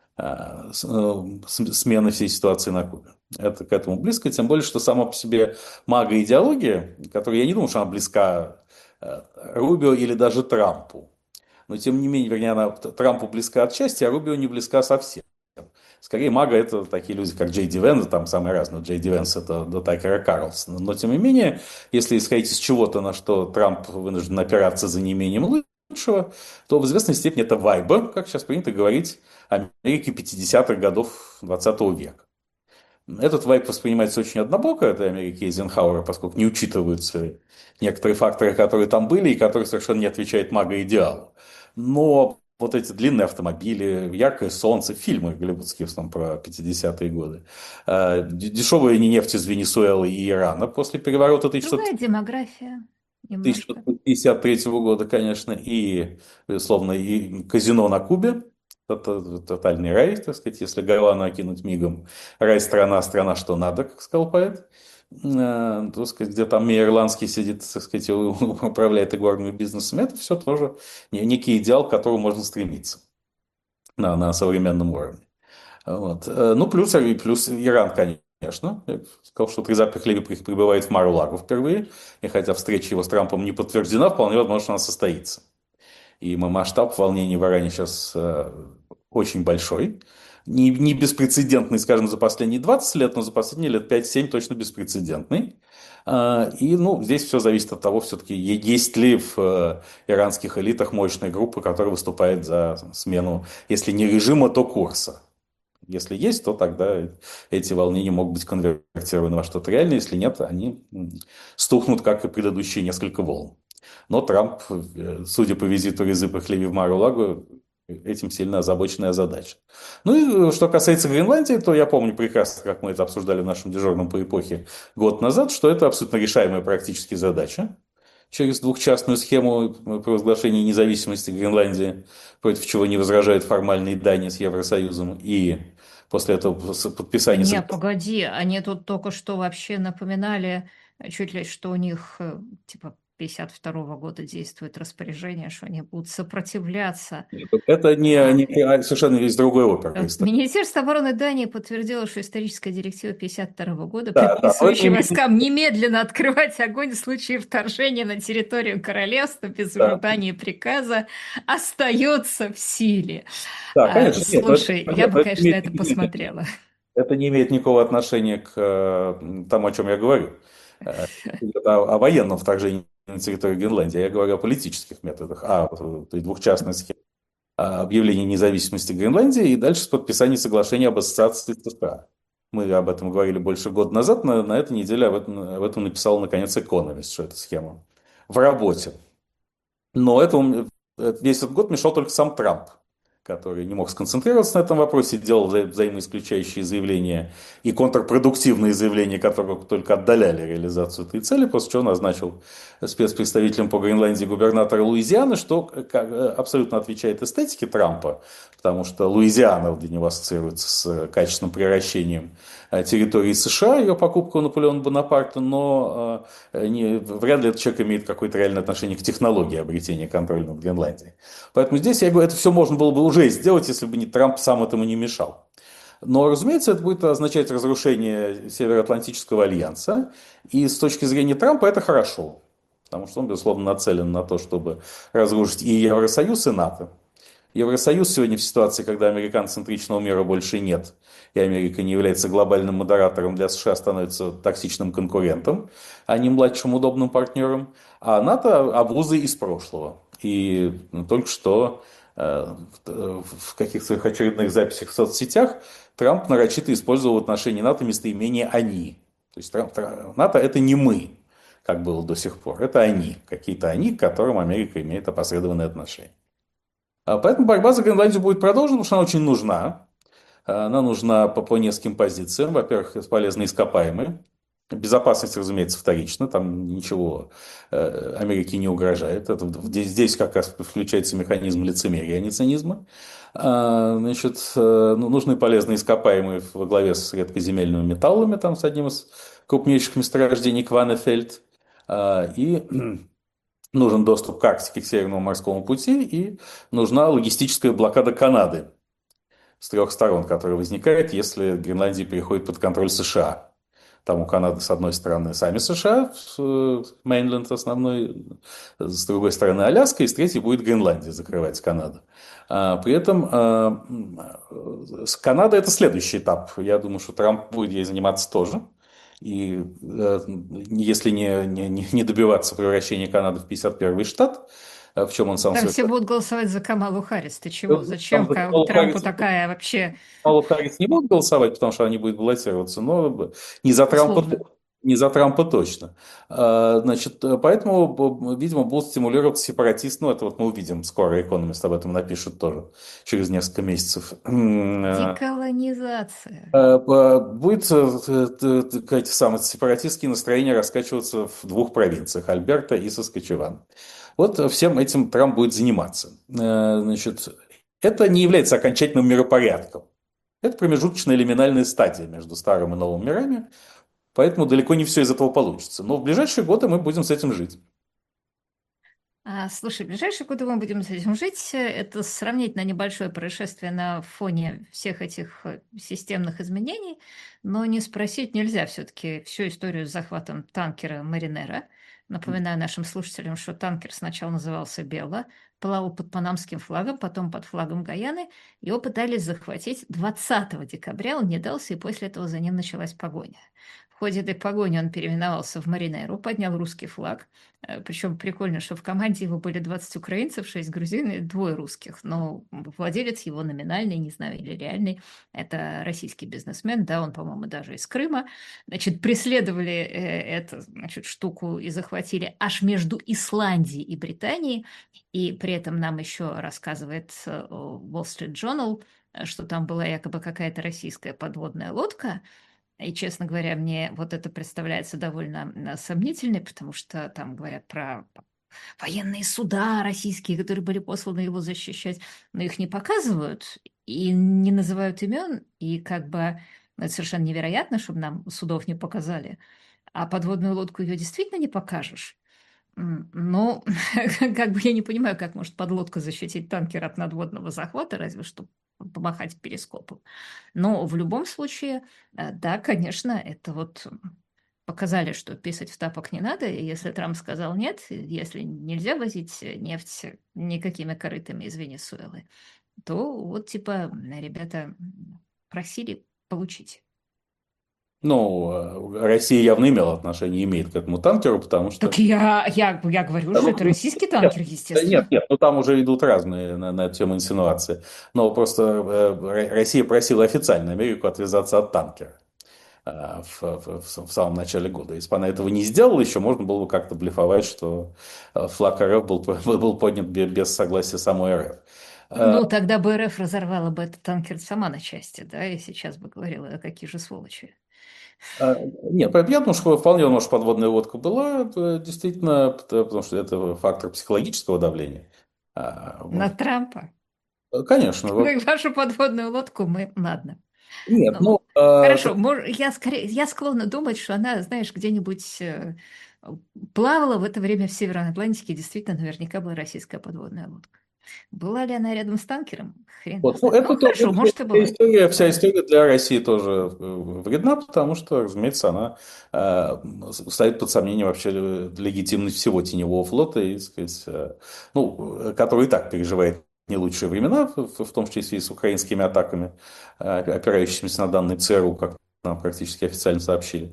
смены всей ситуации на Кубе. Это к этому близко, тем более, что сама по себе мага-идеология, которая, я не думаю, что она близка Рубио или даже Трампу, но тем не менее, вернее, она Трампу близка отчасти, а Рубио не близка совсем. Скорее, мага – это такие люди, как Джей Ди Венс, там самые разные. Джей Ди Венс – это до Такера Карлсона. Но, тем не менее, если исходить из чего-то, на что Трамп вынужден опираться за неимением лучшего, то в известной степени это вайба, как сейчас принято говорить, Америки 50-х годов 20 века. Этот вайп воспринимается очень однобоко, это Америки Эйзенхауэра, поскольку не учитываются некоторые факторы, которые там были, и которые совершенно не отвечают мага-идеалу. Но вот эти длинные автомобили, яркое солнце, фильмы голливудские в основном про 50-е годы, дешевая нефть из Венесуэлы и Ирана после переворота Другая демография немножко. 1953 года, конечно, и, безусловно, и казино на Кубе. Это тотальный рай, так сказать, если Гайлану окинуть мигом. Рай страна, страна что надо, как сказал поэт. Так сказать, где там Мейер Ирландский сидит, так сказать, и управляет игорными бизнесами. Это все тоже некий идеал, к которому можно стремиться на современном уровне. Вот. Ну, плюс Иран, конечно. Я сказал, что Реза Пехлеви прибывает в Мар-а-Лаго впервые. И хотя встреча его с Трампом не подтверждена, вполне возможно, что она состоится. И масштаб волнений в Иране сейчас очень большой. Не беспрецедентный, скажем, за последние 20 лет, но за последние лет 5-7 точно беспрецедентный. И ну, здесь все зависит от того, все-таки есть ли в иранских элитах мощная группа, которая выступает за смену, если не режима, то курса. Если есть, то тогда эти волнения могут быть конвертированы во что-то реальное. Если нет, они стухнут, как и предыдущие несколько волн. Но Трамп, судя по визиту Резы Пахлеви в Мар-a-Лаго, этим сильно озабочен и озадачен. Ну и что касается Гренландии, то я помню прекрасно, как мы это обсуждали в нашем дежурном по эпохе год назад, что это абсолютно решаемая практически задача через двухчастную схему провозглашения независимости Гренландии, против чего не возражают формальные дани с Евросоюзом, и после этого подписания Не, соглашения. погоди, они тут только что вообще напоминали чуть ли, что у них типа 52 года действует распоряжение, что они будут сопротивляться. Это А, совершенно весь другой опера. Министерство обороны Дании подтвердило, что историческая директива 52 года, Да, да, но это не предписывающая имеет. войскам немедленно открывать огонь в случае вторжения на территорию королевства без Да, ожидания приказа, остается в силе. да, конечно, нет, но это, Слушай, я бы, понятно, конечно, это посмотрела. это не имеет никакого отношения к тому, о чем я говорю. Идет о военном вторжении на территорию Гренландии. Я говорю о политических методах, то есть двухчастной схеме объявления независимости Гренландии и дальше с подписания соглашения об ассоциации с США. Мы об этом говорили больше года назад, на этой неделе об этом написал наконец Economist, что эта схема в работе. Но весь этот год мешал только сам Трамп, который не мог сконцентрироваться на этом вопросе, делал взаимоисключающие заявления и контрпродуктивные заявления, которые только отдаляли реализацию этой цели, после чего назначил спецпредставителем по Гренландии губернатора Луизианы, что абсолютно отвечает эстетике Трампа, потому что Луизиана для него ассоциируется с качественным превращением территории США, ее покупку у Наполеона Бонапарта, но вряд ли этот человек имеет какое-то реальное отношение к технологии обретения контроля над Гренландией. Поэтому здесь, я говорю, это все можно было бы уже сделать, если бы не Трамп сам этому не мешал. Но, разумеется, это будет означать разрушение Североатлантического альянса. И с точки зрения Трампа это хорошо. Потому что он, безусловно, нацелен на то, чтобы разрушить и Евросоюз, и НАТО. Евросоюз сегодня в ситуации, когда американцентричного мира больше нет, и Америка не является глобальным модератором, для США становится токсичным конкурентом, а не младшим удобным партнером, а НАТО – обузы из прошлого. И только что в каких-то своих очередных записях в соцсетях Трамп нарочито использовал в отношении НАТО местоимение «они». То есть НАТО – это не мы, как было до сих пор, это они, какие-то они, к которым Америка имеет опосредованное отношение. Поэтому борьба за Гренландию будет продолжена, потому что она очень нужна. Она нужна по нескольким позициям. Во-первых, это полезные ископаемые. Безопасность, разумеется, вторична. Там ничего Америке не угрожает. Здесь как раз включается механизм лицемерия, а не цинизма. Значит, нужны полезные ископаемые во главе с редкоземельными металлами, там, с одним из крупнейших месторождений Кванефельд. И нужен доступ к Арктике, к Северному морскому пути, и нужна логистическая блокада Канады с трех сторон, которая возникает, если Гренландия переходит под контроль США. Там у Канады, с одной стороны, сами США, Мейнленд основной, с другой стороны Аляска, и с третьей будет Гренландия закрывать Канаду. При этом Канада – это следующий этап. Я думаю, что Трамп будет ей заниматься тоже. И если не добиваться превращения Канады в 51-й штат, в чем он сам Там все совершенно... будут голосовать за Камалу Харрис. Ты чего? Там Зачем за Трампу такая вообще Камалу Харрис не будут голосовать, потому что они будут баллотироваться, но не за Трампа, условно? не за Трампа точно. Значит, поэтому, видимо, будут стимулироваться сепаратисты. Ну, это вот мы увидим скоро, Экономист об этом напишет тоже через несколько месяцев. Деколонизация. Будет эти самые сепаратистские настроения раскачиваться в двух провинциях – Альберта и Саскачеван. Вот всем этим Трамп будет заниматься. Значит, это не является окончательным миропорядком. Это промежуточная лиминальная стадия между старым и новым мирами, поэтому далеко не все из этого получится. Но в ближайшие годы мы будем с этим жить. Слушай, в ближайшие годы мы будем с этим жить. Это сравнительно небольшое происшествие на фоне всех этих системных изменений, но не спросить нельзя все-таки всю историю с захватом танкера Маринера. Напоминаю нашим слушателям, что танкер сначала назывался «Белла», плавал под панамским флагом, потом под флагом Гаяны. Его пытались захватить 20 декабря, он не дался, и после этого за ним началась погоня. В ходе этой погони он переименовался в Маринеру, поднял русский флаг. Причем прикольно, что в команде его были 20 украинцев, 6 грузин и 2 русских. Но владелец его номинальный, не знаю, или реальный, это российский бизнесмен, да, он, по-моему, даже из Крыма. Значит, преследовали эту, значит, штуку и захватили аж между Исландией и Британией. И при этом нам еще рассказывает Wall Street Journal, что там была якобы какая-то российская подводная лодка. И, честно говоря, мне вот это представляется довольно сомнительной, потому что там говорят про военные суда российские, которые были посланы его защищать, но их не показывают и не называют имен, и как бы это совершенно невероятно, чтобы нам судов не показали. А подводную лодку ее действительно не покажешь. Но как бы я не понимаю, как может подлодка защитить танкер от надводного захвата, разве что помахать перископом. Но в любом случае, да, конечно, это вот показали, что писать в тапок не надо, и если Трамп сказал нет, если нельзя возить нефть никакими корытами из Венесуэлы, то вот типа ребята просили получить. Ну, Россия явно имела отношение, имеет к этому танкеру, потому Так что... я говорю, что это российский танкер, Нет, естественно. нет, ну там уже идут разные на эту тему инсинуации. Но просто Россия просила официально Америку отвязаться от танкера в самом начале года. Если бы она этого не сделала, еще можно было бы как-то блефовать, что флаг РФ был поднят без согласия самой РФ. Ну, тогда бы РФ разорвала бы этот танкер сама на части, да, и сейчас бы говорила, а какие же сволочи. Нет, я думаю, что вполне, может, подводная лодка была, действительно, потому что это фактор психологического давления. На Вот. Трампа. Конечно, Ну и вашу подводную лодку мы... Ладно. нет, Ну, ну, хорошо, я склонна думать, что она, знаешь, где-нибудь плавала в это время в Северной Атлантике, и действительно, наверняка была российская подводная лодка. Была ли она рядом с танкером? Хрен его вот, ну, знает. Ну, хорошо, может, и была. вся Ладно. история для России тоже вредна, потому что, разумеется, она ставит под сомнение вообще легитимность всего теневого флота, и, так сказать, который и так переживает не лучшие времена, в том числе и с украинскими атаками, опирающимися на данные ЦРУ, как нам практически официально сообщили.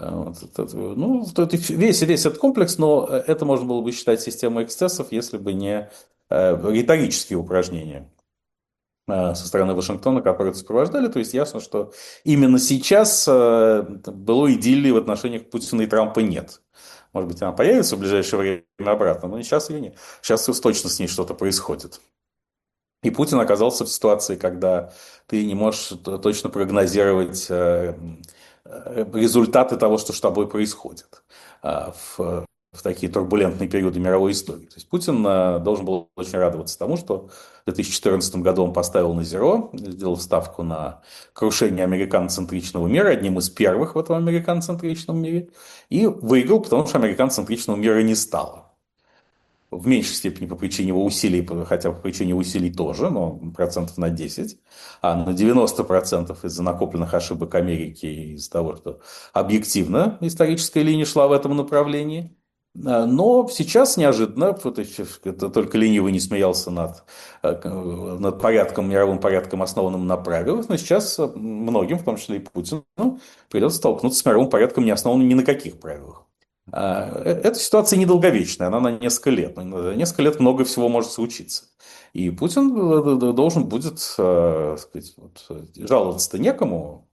Весь этот комплекс, но это можно было бы считать системой эксцессов, если бы не риторические упражнения со стороны Вашингтона, которые это сопровождали. То есть ясно, что именно сейчас былой идиллии в отношениях Путина и Трампа нет. Может быть, она появится в ближайшее время обратно, но сейчас ее нет. Сейчас точно с ней что-то происходит. И Путин оказался в ситуации, когда ты не можешь точно прогнозировать результаты того, что с тобой происходит в такие турбулентные периоды мировой истории. То есть Путин должен был очень радоваться тому, что в 2014 году он поставил на зеро, сделал ставку на крушение американоцентричного мира, одним из первых в этом американоцентричном мире, и выиграл, потому что американоцентричного мира не стало. В меньшей степени по причине его усилий, хотя по причине усилий тоже, но процентов на 10, а на 90% из-за накопленных ошибок Америки и из-за того, что объективно историческая линия шла в этом направлении. Но сейчас неожиданно, это только ленивый не смеялся над порядком, мировым порядком, основанным на правилах, но сейчас многим, в том числе и Путину, придется столкнуться с мировым порядком, не основанным ни на каких правилах. Эта ситуация недолговечная, она на несколько лет. На несколько лет много всего может случиться. И Путин должен будет сказать, жаловаться-то некому.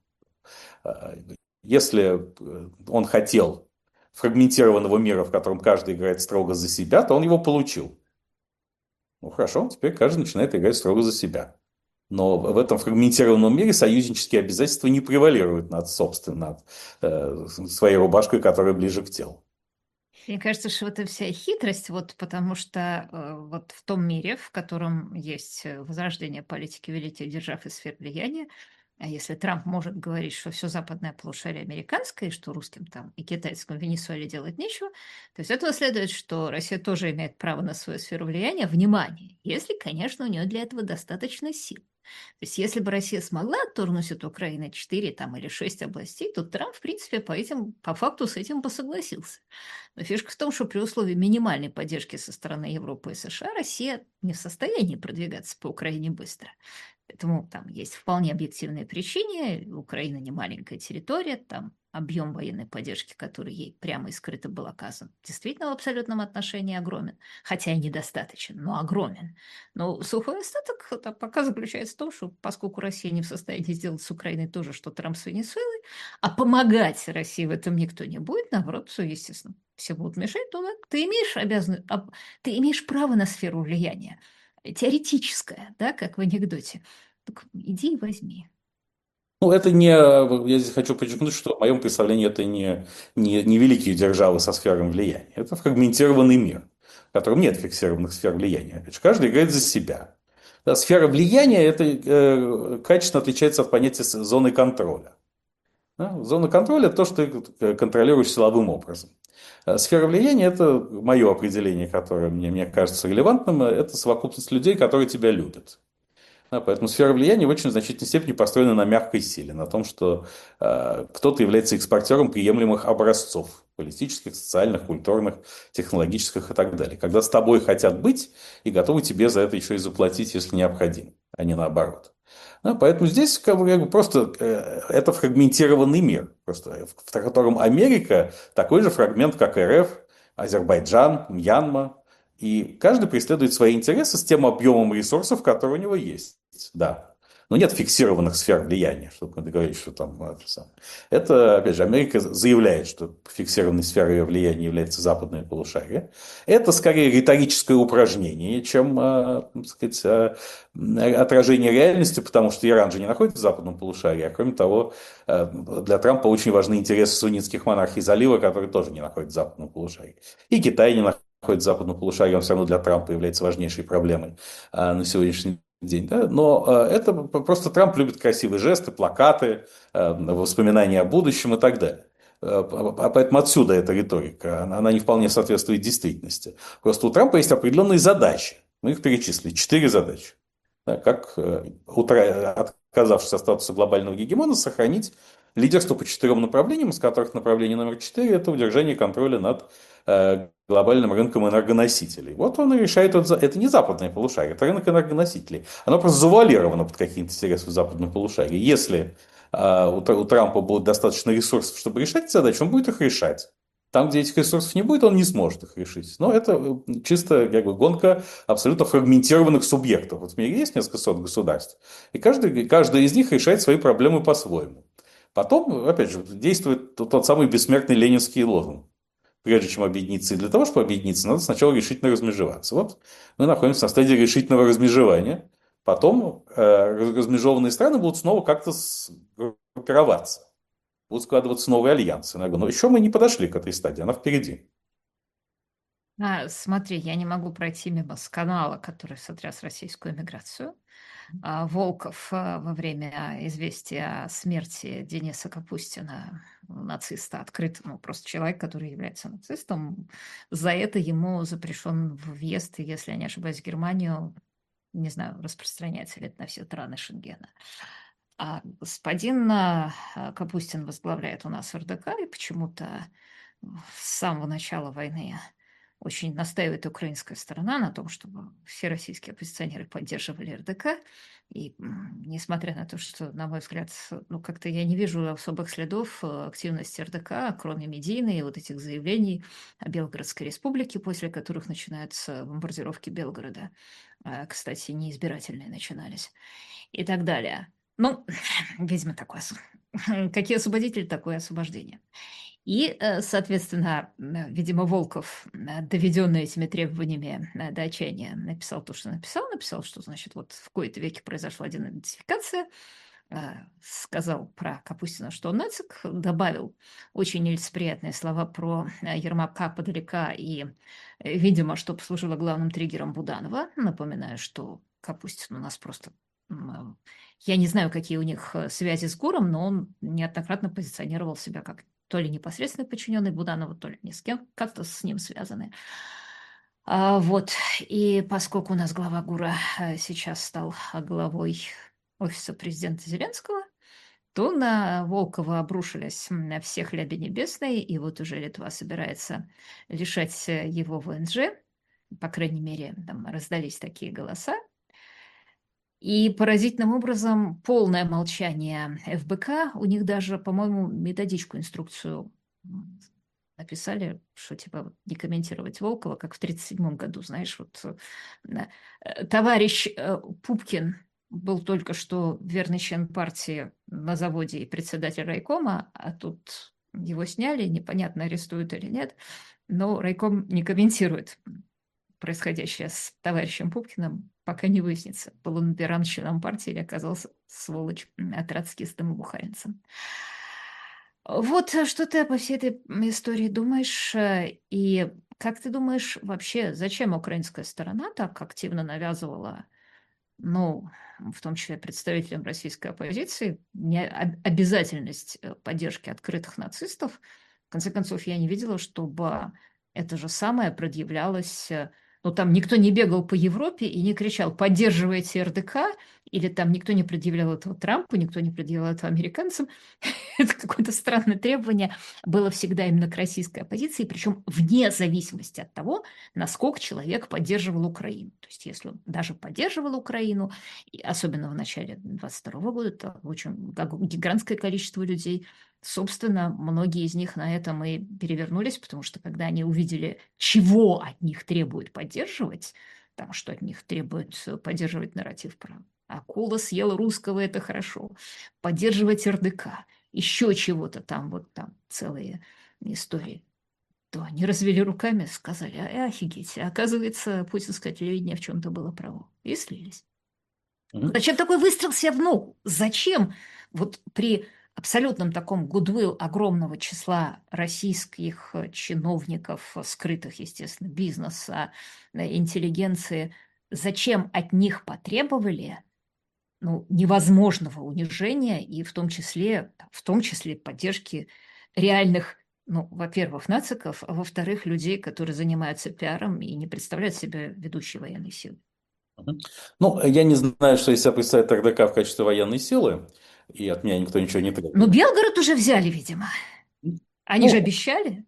Если он хотел фрагментированного мира, в котором каждый играет строго за себя, то он его получил. Ну хорошо, теперь каждый начинает играть строго за себя. Но в этом фрагментированном мире союзнические обязательства не превалируют над своей рубашкой, которая ближе к телу. Мне кажется, что это вся хитрость, вот потому что вот в том мире, в котором есть возрождение политики великих держав и сфер влияния, а если Трамп может говорить, что все западное полушарие американское, и что русским там и китайским в Венесуэле делать нечего, то из этого следует, что Россия тоже имеет право на свою сферу влияния, внимание, если, конечно, у нее для этого достаточно сил. есть если бы Россия смогла отторгнуть от Украины 4 там, или 6 областей, то Трамп, в принципе, по факту с этим бы согласился. Но фишка в том, что при условии минимальной поддержки со стороны Европы и США Россия не в состоянии продвигаться по Украине быстро. Поэтому там есть вполне объективные причины. Украина не маленькая территория, там объем военной поддержки, который ей прямо и скрыто был оказан, действительно в абсолютном отношении огромен. Хотя и недостаточен, но огромен. Но сухой остаток пока заключается в том, что поскольку Россия не в состоянии сделать с Украиной то же, что Трамп с Венесуэлой, а помогать России в этом никто не будет, наоборот, все, естественно, все будут мешать, то да, ты имеешь право на сферу влияния. Теоретическое, да, как в анекдоте. Так иди и возьми. Ну, это не, я здесь хочу подчеркнуть, что в моем представлении это не великие державы со сферами влияния. Это фрагментированный мир, в котором нет фиксированных сфер влияния. Опять же, каждый играет за себя. Да, сфера влияния это качественно отличается от понятия зоны контроля. Да? Зона контроля – это то, что ты контролируешь силовым образом. Сфера влияния – это мое определение, которое мне кажется релевантным. Это совокупность людей, которые тебя любят. Да, поэтому сфера влияния в очень значительной степени построена на мягкой силе, на том, что кто-то является экспортером приемлемых образцов политических, социальных, культурных, технологических и так далее. Когда с тобой хотят быть и готовы тебе за это еще и заплатить, если необходимо, а не наоборот. Да, поэтому здесь как бы просто это фрагментированный мир, просто, в котором Америка такой же фрагмент, как РФ, Азербайджан, Мьянма, и каждый преследует свои интересы с тем объемом ресурсов, который у него есть. Да. Но нет фиксированных сфер влияния, чтобы говорить, что там это, опять же, Америка заявляет, что фиксированной сферой ее влияния является западное полушарие. Это скорее риторическое упражнение, чем, так сказать, отражение реальности, потому что Иран же не находится в западном полушарии, а кроме того, для Трампа очень важны интересы суннитских монархий залива, которые тоже не находятся в западном полушарии. И Китай не находится в западном полушарии, он все равно для Трампа является важнейшей проблемой на сегодняшний день. Да? Но это просто Трамп любит красивые жесты, плакаты, воспоминания о будущем и так далее. Поэтому отсюда эта риторика, она не вполне соответствует действительности. Просто у Трампа есть определенные задачи. Мы их перечислили. 4 задачи. Да, как, отказавшись от статуса глобального гегемона, сохранить лидерство по 4 направлениям, из которых направление номер 4 – это удержание контроля над глобальным рынком энергоносителей. Вот он и решает, это не западное полушарие, это рынок энергоносителей. Оно просто завуалировано под какие-то интересы в западном полушарии. Если у Трампа будет достаточно ресурсов, чтобы решать эти задачи, он будет их решать. Там, где этих ресурсов не будет, он не сможет их решить. Но это чисто как бы, гонка абсолютно фрагментированных субъектов. Вот в мире есть несколько сот государств, и каждый из них решает свои проблемы по-своему. Потом, опять же, действует тот самый бессмертный ленинский лозунг. Прежде чем объединиться, и для того, чтобы объединиться, надо сначала решительно размежеваться. Вот мы находимся на стадии решительного размежевания. Потом размежеванные страны будут снова как-то группироваться. Будут складываться новые альянсы. Но еще мы не подошли к этой стадии, она впереди. Смотри, я не могу пройти мимо скандала, который сотряс российскую эмиграцию. Волков во время известия о смерти Дениса Капустина, нациста, открытому, просто человек, который является нацистом, за это ему запрещен въезд, если я не ошибаюсь, в Германию, не знаю, распространяется ли это на все страны Шенгена. А господин Капустин возглавляет у нас РДК, и почему-то с самого начала войны очень настаивает украинская сторона на том, чтобы все российские оппозиционеры поддерживали РДК. И несмотря на то, что, на мой взгляд, ну как-то я не вижу особых следов активности РДК, кроме медийной, вот этих заявлений о Белгородской республике, после которых начинаются бомбардировки Белгорода. Кстати, неизбирательные начинались. И так далее. Ну, видимо, такое. Какие освободители, такое освобождение. И, соответственно, видимо, Волков, доведенный этими требованиями до отчаяния, написал то, что написал. Написал, что, значит, вот в кои-то веке произошла денацификация. Сказал про Капустина, что он нацик. Добавил очень нелицеприятные слова про Ермака, Подоляка и, видимо, что послужило главным триггером Буданова. Напоминаю, что Капустин у нас просто... Я не знаю, какие у них связи с Гуром, но он неоднократно позиционировал себя как то ли непосредственный подчиненный Буданова, то ли ни с кем, как-то с ним связаны. Вот. И поскольку у нас глава ГУРа сейчас стал главой офиса президента Зеленского, то на Волкова обрушились на всех ляби небесные, и вот уже Литва собирается лишать его ВНЖ. По крайней мере, там раздались такие голоса. И поразительным образом полное молчание ФБК. У них даже, по-моему, методичку, инструкцию написали, что типа вот не комментировать Волкова, как в 1937 году, знаешь, вот товарищ Пупкин был только что верный член партии на заводе и председатель райкома, а тут его сняли, непонятно, арестуют или нет, но райком не комментирует происходящее с товарищем Пупкиным, пока не выяснится, был он членом партии или оказался сволочь троцкистым и бухаринцем. Вот что ты по всей этой истории думаешь? И как ты думаешь, вообще, зачем украинская сторона так активно навязывала, ну, в том числе представителям российской оппозиции, обязательность поддержки открытых нацистов? В конце концов, я не видела, чтобы это же самое предъявлялось. Ну, там никто не бегал по Европе и не кричал «поддерживайте РДК», или там никто не предъявлял этого Трампу, никто не предъявлял этого американцам. Это какое-то странное требование было всегда именно к российской оппозиции, причем вне зависимости от того, насколько человек поддерживал Украину. То есть если он даже поддерживал Украину, и особенно в начале 2022 года, то очень гигантское количество людей, собственно, многие из них на этом и перевернулись, потому что когда они увидели, чего от них требуют поддерживать, там, что от них требует поддерживать нарратив про акула съела русского, это хорошо, поддерживать РДК, еще чего-то там, вот там целые истории, то они развели руками, сказали, офигеть, оказывается, путинское телевидение в чем-то было право, и слились. Мгм. Зачем такой выстрел себе в ногу? Зачем вот при абсолютном таком гудвилл огромного числа российских чиновников, скрытых, естественно, бизнеса, интеллигенции, зачем от них потребовали ну, невозможного унижения и в том числе поддержки реальных, ну, во-первых, нациков, а во-вторых, людей, которые занимаются пиаром и не представляют себя ведущей военной силой. Мгм. Ну, я не знаю, что из себя представляет РДК в качестве военной силы, и от меня никто ничего не Но требует. Белгород уже взяли, видимо. Они же Ну, обещали.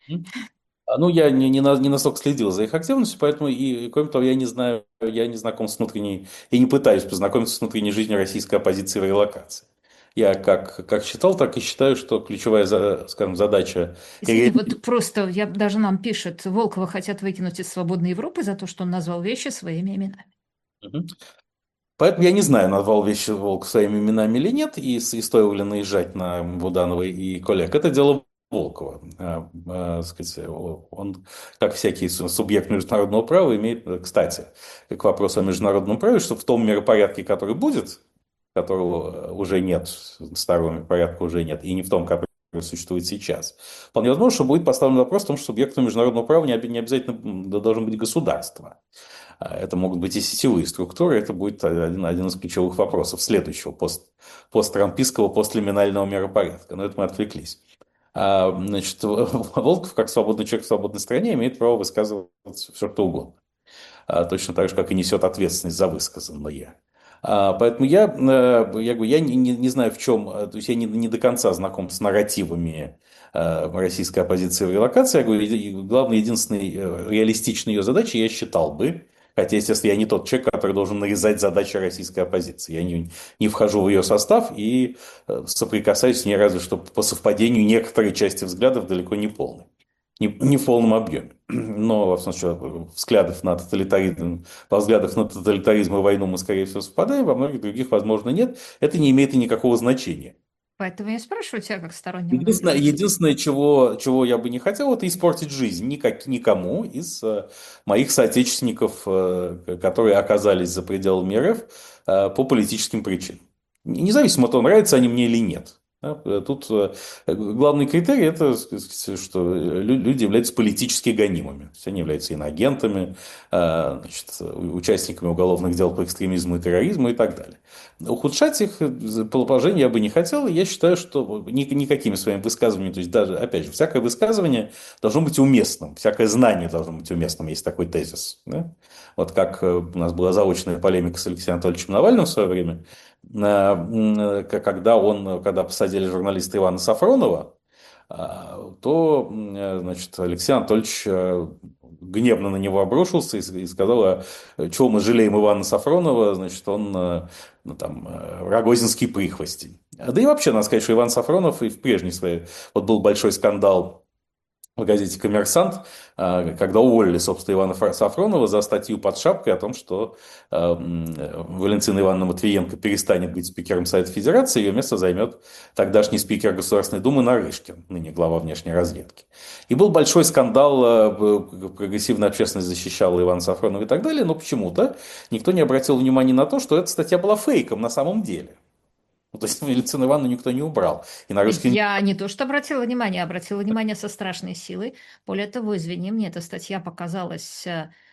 ну, я не настолько следил за их активностью, поэтому, кроме того, я не знаю, я не знаком с внутренней, я не пытаюсь познакомиться с внутренней жизнью российской оппозиции в релокации. Я как считал, так и считаю, что ключевая, скажем, задача Извини, вот просто я, даже нам пишет, Волкова хотят выкинуть из свободной Европы за то, что он назвал вещи своими именами. Мгм. Поэтому я не знаю, назвал вещи Волк своими именами или нет, и стоило ли наезжать на Буданова и коллег. Это дело Волкова. Сказать, он, как всякий субъект международного права, имеет, кстати, к вопросу о международном праве, что в том миропорядке, который будет, которого уже нет, старого миропорядка уже нет, и не в том, который существует сейчас. Вполне возможно, что будет поставлен вопрос о том, что субъектом международного права не обязательно должно быть государство. Это могут быть и сетевые структуры, это будет один из ключевых вопросов следующего посттрампийского, постлиминального миропорядка. Но это мы отвлеклись. Значит, Волков, как свободный человек в свободной стране, имеет право высказываться все, что угодно. Точно так же, как и несет ответственность за высказанное. Поэтому я говорю, я не знаю в чем, то есть я не до конца знаком с нарративами российской оппозиции в релокации. Я говорю, главной, единственной реалистичной ее задачей я считал бы, хотя, естественно, я не тот человек, который должен нарезать задачи российской оппозиции. Я не вхожу в ее состав и соприкасаюсь с ней разве что по совпадению некоторой части взглядов далеко не полной. Не в полном объеме. Но, во всяком случае, по взглядах на тоталитаризм и войну мы, скорее всего, совпадаем, во многих других, возможно, нет. Это не имеет и никакого значения. Поэтому я спрашиваю тебя как стороннего Единственное, наблюдателя. единственное чего я бы не хотел, это испортить жизнь никому из моих соотечественников, которые оказались за пределами РФ по политическим причинам. Независимо от того, нравятся они мне или нет. Да, тут главный критерий это, что люди являются политически гонимыми. То есть они являются иноагентами, значит, участниками уголовных дел по экстремизму и терроризму и так далее. Ухудшать их положение я бы не хотел. И я считаю, что никакими своими высказываниями, то есть даже, опять же, всякое высказывание должно быть уместным, всякое знание должно быть уместным, есть такой тезис. Да? Вот как у нас была заочная полемика с Алексеем Анатольевичем Навальным в свое время, когда посадили журналиста Ивана Сафронова, то, значит, Алексей Анатольевич гневно на него обрушился и сказал, чего мы жалеем Ивана Сафронова, значит, он ну, там, рогозинский прихвостень. Да и вообще, надо сказать, что Иван Сафронов и в прежней своей, вот был большой скандал в газете «Коммерсант», когда уволили, собственно, Ивана Сафронова за статью под шапкой о том, что Валентина Ивановна Матвиенко перестанет быть спикером Совета Федерации, ее место займет тогдашний спикер Государственной Думы Нарышкин, ныне глава внешней разведки. И был большой скандал, прогрессивная общественность защищала Ивана Сафронова и так далее, но почему-то никто не обратил внимания на то, что эта статья была фейком на самом деле. Ну, то есть Валентину Ивановну никто не убрал. И Нарышкин. Я не то что обратила внимание со страшной силой. Более того, извини, мне эта статья показалась,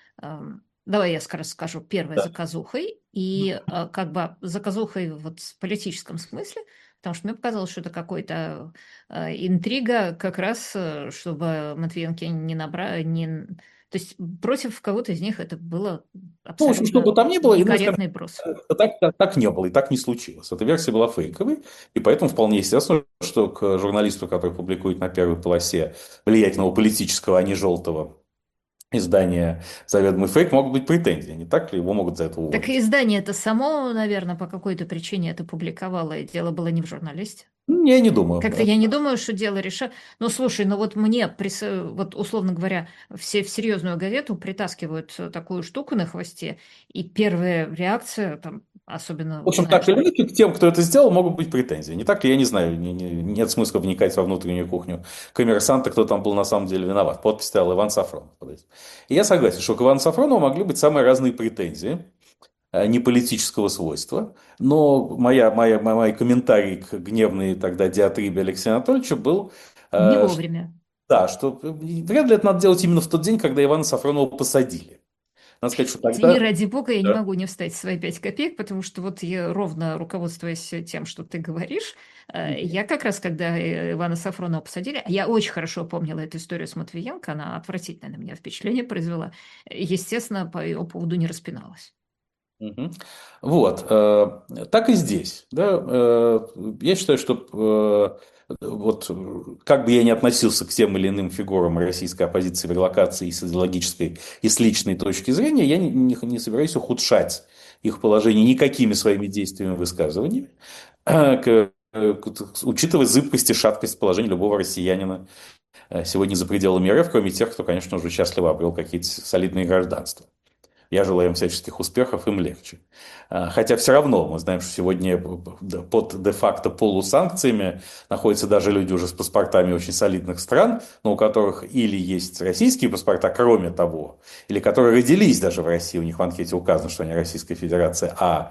давай я скажу, первой заказухой, и как бы заказухой вот в политическом смысле, потому что мне показалось, что это какой-то интрига как раз, чтобы Матвиенко не набрать, не... То есть против кого-то из них это было Ну, в общем, что бы абсолютно там ни было, иной скажем, некорректный брос. так не было, и так не случилось. Эта версия была фейковой, и поэтому вполне естественно, что к журналисту, который публикует на первой полосе влиятельного политического, а не желтого издания заведомый фейк, могут быть претензии. Не так ли? Его могут за это Так и уволить. издание это само, наверное, по какой-то причине это публиковало, и дело было не в журналисте. Я не думаю. Как-то я не думаю, что дело решает. Ну, слушай, ну вот мне, вот условно говоря, все в серьезную газету притаскивают такую штуку на хвосте, и первая реакция, там, особенно, В вот общем, знаешь, так или там, иначе, к тем, кто это сделал, могут быть претензии. Не так ли, я не знаю, нет смысла вникать во внутреннюю кухню коммерсанта, кто там был на самом деле виноват. Подпись стоял Иван Сафронов. И я согласен, что к Ивану Сафронову могли быть самые разные претензии, не политического свойства. Но мои комментарий к гневной тогда диатрибе Алексея Анатольевича был, не э, ш- вовремя. да, что вряд ли это надо делать именно в тот день, когда Ивана Сафронова посадили. Надо сказать, что Извини, тогда... ради бога, я не Да. могу не встать в свои 5 копеек, потому что вот я ровно руководствуясь тем, что ты говоришь, я как раз, когда Ивана Сафронова посадили, я очень хорошо помнила эту историю с Матвиенко, она отвратительное на меня впечатление произвела, естественно, по ее поводу не распиналась. Мгм. Вот, так и здесь, да, я считаю, что вот как бы я ни относился к тем или иным фигурам российской оппозиции в релокации с идеологической и с личной точки зрения, я не собираюсь ухудшать их положение никакими своими действиями и высказываниями, учитывая зыбкость и шаткость положения любого россиянина сегодня за пределами РФ, кроме тех, кто, конечно же, счастливо обрел какие-то солидные гражданства. Я желаю им всяческих успехов, им легче. Хотя все равно мы знаем, что сегодня под де-факто полусанкциями находятся даже люди уже с паспортами очень солидных стран, но у которых или есть российские паспорта, кроме того, или которые родились даже в России, у них в анкете указано, что они Российская Федерация, а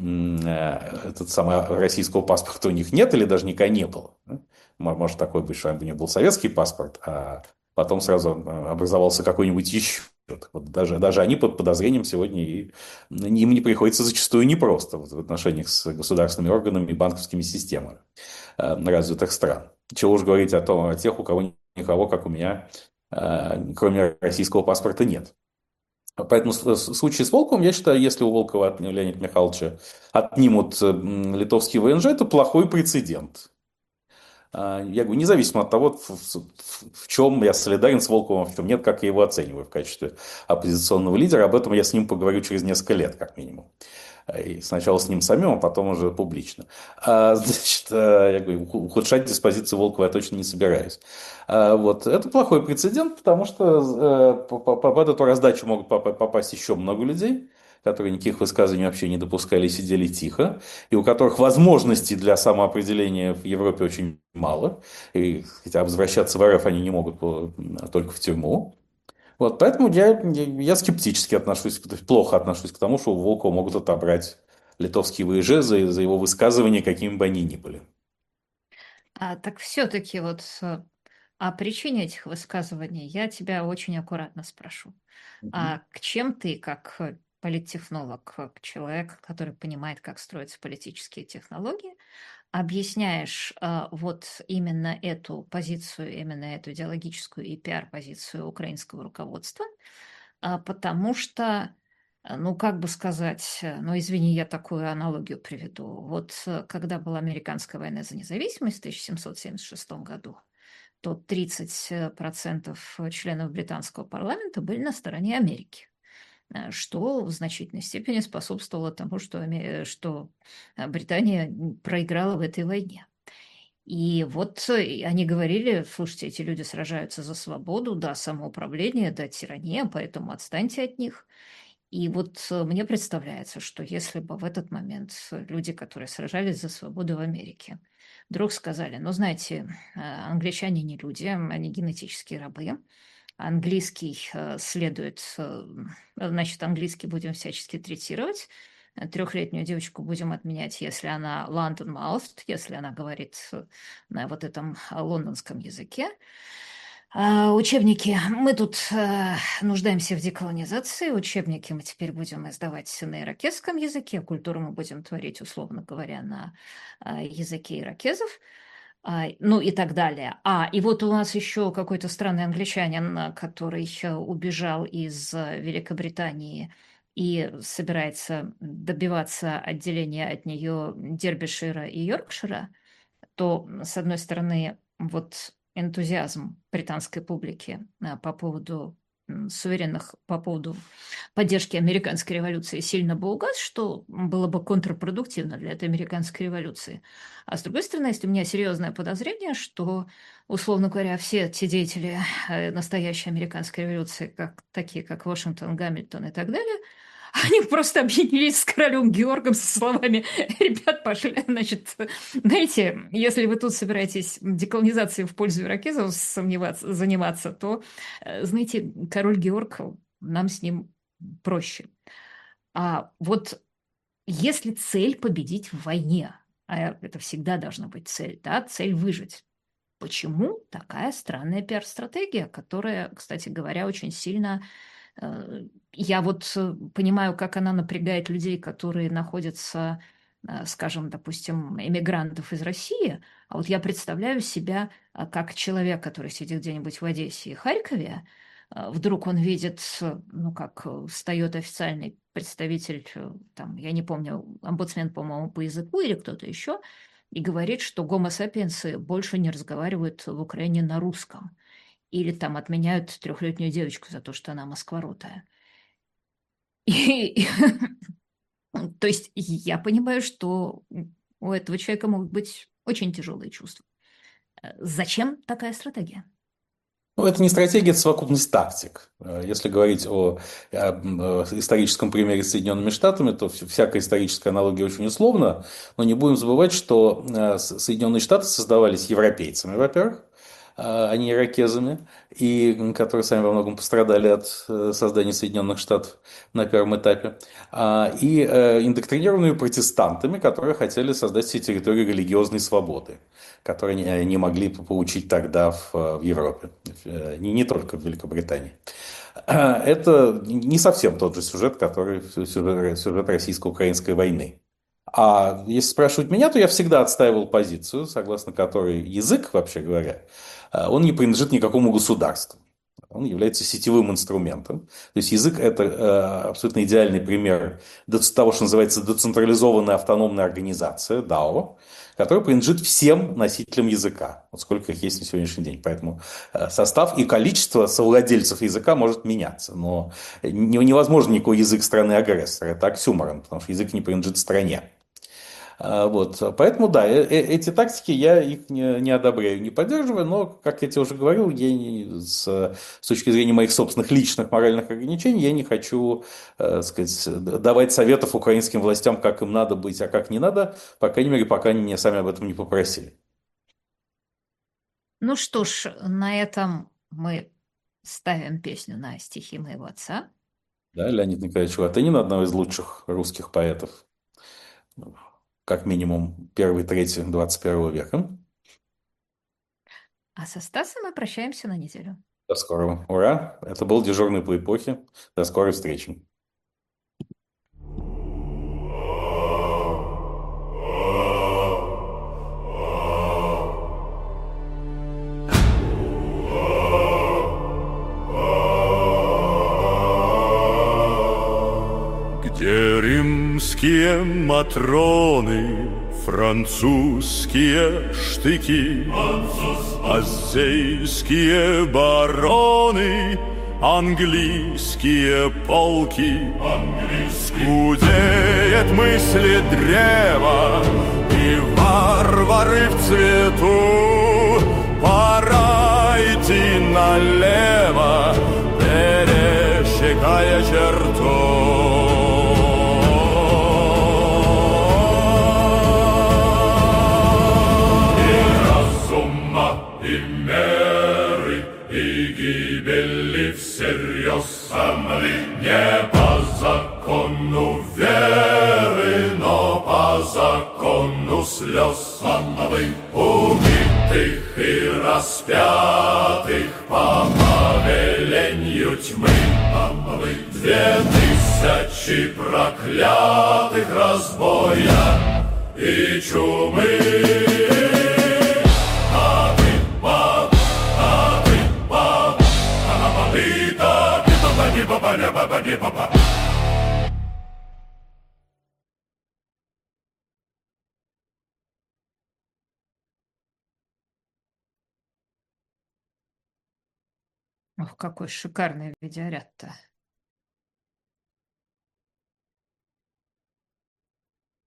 этот самый российского паспорта у них нет или даже никогда не было. Может такое быть, что у них был советский паспорт, а потом сразу образовался какой-нибудь еще. Вот даже они под подозрением сегодня, и им не приходится зачастую непросто в отношениях с государственными органами и банковскими системами развитых стран. Чего уж говорить о тех, у кого никого, как у меня, кроме российского паспорта, нет. Поэтому в случае с Волковым, я считаю, если у Волкова от Леонида Михайловича отнимут литовский ВНЖ, это плохой прецедент. Я говорю, независимо от того, в чем я солидарен с Волковым, в чем нет, как я его оцениваю в качестве оппозиционного лидера, об этом я с ним поговорю через несколько лет, как минимум. И сначала с ним самим, а потом уже публично. Значит, я говорю, ухудшать диспозицию Волкова я точно не собираюсь. Вот. Это плохой прецедент, потому что под эту раздачу могут попасть еще много людей, которые никаких высказываний вообще не допускали и сидели тихо, и у которых возможностей для самоопределения в Европе очень мало, и хотя возвращаться в РФ они не могут только в тюрьму. Вот, поэтому я скептически отношусь, то есть плохо отношусь к тому, что у Волкова могут отобрать литовские ВИЖ за его высказывания, какими бы они ни были. Так все-таки вот о причине этих высказываний я тебя очень аккуратно спрошу. Мгм. А к чем ты, как политтехнолог, как человек, который понимает, как строятся политические технологии, объясняешь вот именно эту позицию, именно эту идеологическую и пиар-позицию украинского руководства? Потому что Ну, как бы сказать, ну, извини, я такую аналогию приведу. Вот когда была американская война за независимость в 1776 году, то 30% членов британского парламента были на стороне Америки, что в значительной степени способствовало тому, что Британия проиграла в этой войне. И вот они говорили, слушайте, эти люди сражаются за свободу, да, самоуправление, да, тирания, поэтому отстаньте от них. И вот мне представляется, что если бы в этот момент люди, которые сражались за свободу в Америке, вдруг сказали, ну, знаете, англичане не люди, они генетические рабы, английский следует, значит, английский будем всячески третировать, трехлетнюю девочку будем отменять, если она London mouthed, если она говорит на вот этом лондонском языке. Учебники. Мы тут нуждаемся в деколонизации. Учебники мы теперь будем издавать на иракезском языке. Культуру мы будем творить, условно говоря, на языке иракезов. Ну и так далее. И вот у нас еще какой-то странный англичанин, который убежал из Великобритании и собирается добиваться отделения от нее Дербишира и Йоркшира, то, с одной стороны, вот энтузиазм британской публики по поводу суверенных, по поводу поддержки американской революции сильно бы угас, что было бы контрпродуктивно для этой американской революции. А с другой стороны, есть у меня серьезное подозрение, что, условно говоря, все те деятели настоящей американской революции, такие как Вашингтон, Гамильтон и так далее, они просто объединились с королем Георгом со словами: ребят, пошли, значит, знаете, если вы тут собираетесь деколонизацией в пользу иракезов заниматься, то, знаете, король Георг, нам с ним проще. А вот если цель победить в войне, а это всегда должна быть цель, да, цель выжить, почему такая странная пиар-стратегия, которая, кстати говоря, очень сильно я вот понимаю, как она напрягает людей, которые находятся, скажем, допустим, эмигрантов из России, а вот я представляю себя как человек, который сидит где-нибудь в Одессе и Харькове, вдруг он видит, ну, как встает официальный представитель, там, я не помню, омбудсмен, по-моему, по языку или кто-то еще, и говорит, что гомо-сапиенсы больше не разговаривают в Украине на русском. Или там отменяют трехлетнюю девочку за то, что она москворотая. И, то есть я понимаю, что у этого человека могут быть очень тяжелые чувства. Зачем такая стратегия? Ну, это не стратегия, это совокупность тактик. Если говорить о историческом примере с Соединенными Штатами, то всякая историческая аналогия очень условна, но не будем забывать, что Соединенные Штаты создавались европейцами, во-первых, а не иракезами, и которые сами во многом пострадали от создания Соединенных Штатов на первом этапе, и индоктринированными протестантами, которые хотели создать себе территорию религиозной свободы, которые не могли получить тогда в Европе, не только в Великобритании. Это не совсем тот же сюжет, который сюжет российско-украинской войны. А если спрашивать меня, то я всегда отстаивал позицию, согласно которой язык, вообще говоря, он не принадлежит никакому государству. Он является сетевым инструментом. То есть язык – это абсолютно идеальный пример того, что называется децентрализованная автономная организация, ДАО, которая принадлежит всем носителям языка, вот сколько их есть на сегодняшний день. Поэтому состав и количество совладельцев языка может меняться. Но невозможно никакой язык страны-агрессора. Это оксюморон, потому что язык не принадлежит стране. Вот. Поэтому, да, эти тактики я их не одобряю, не поддерживаю, но, как я тебе уже говорил, с точки зрения моих собственных личных моральных ограничений, я не хочу, сказать, давать советов украинским властям, как им надо быть, а как не надо, по крайней мере, пока они меня сами об этом не попросили. Ну что ж, на этом мы ставим песню на стихи моего отца. Да, Леонид Николаевич Латынин, одного из лучших русских поэтов, как минимум первый, третий 21 века. А со Стасом мы прощаемся на неделю. До скорого. Ура! Это был «Дежурный по эпохе». До скорой встречи. Русские матроны, французские штыки, азейские бароны, английские полки. Скудеет мысли древа, и варвары в цвету. Пора идти налево, пересекая черту. Всерьез самли не по закону веры, но по закону слез. Убитых и распятых по повелению тьмы. 2000 проклятых разбоя и чумы. Ох, какой шикарный видеоряд-то.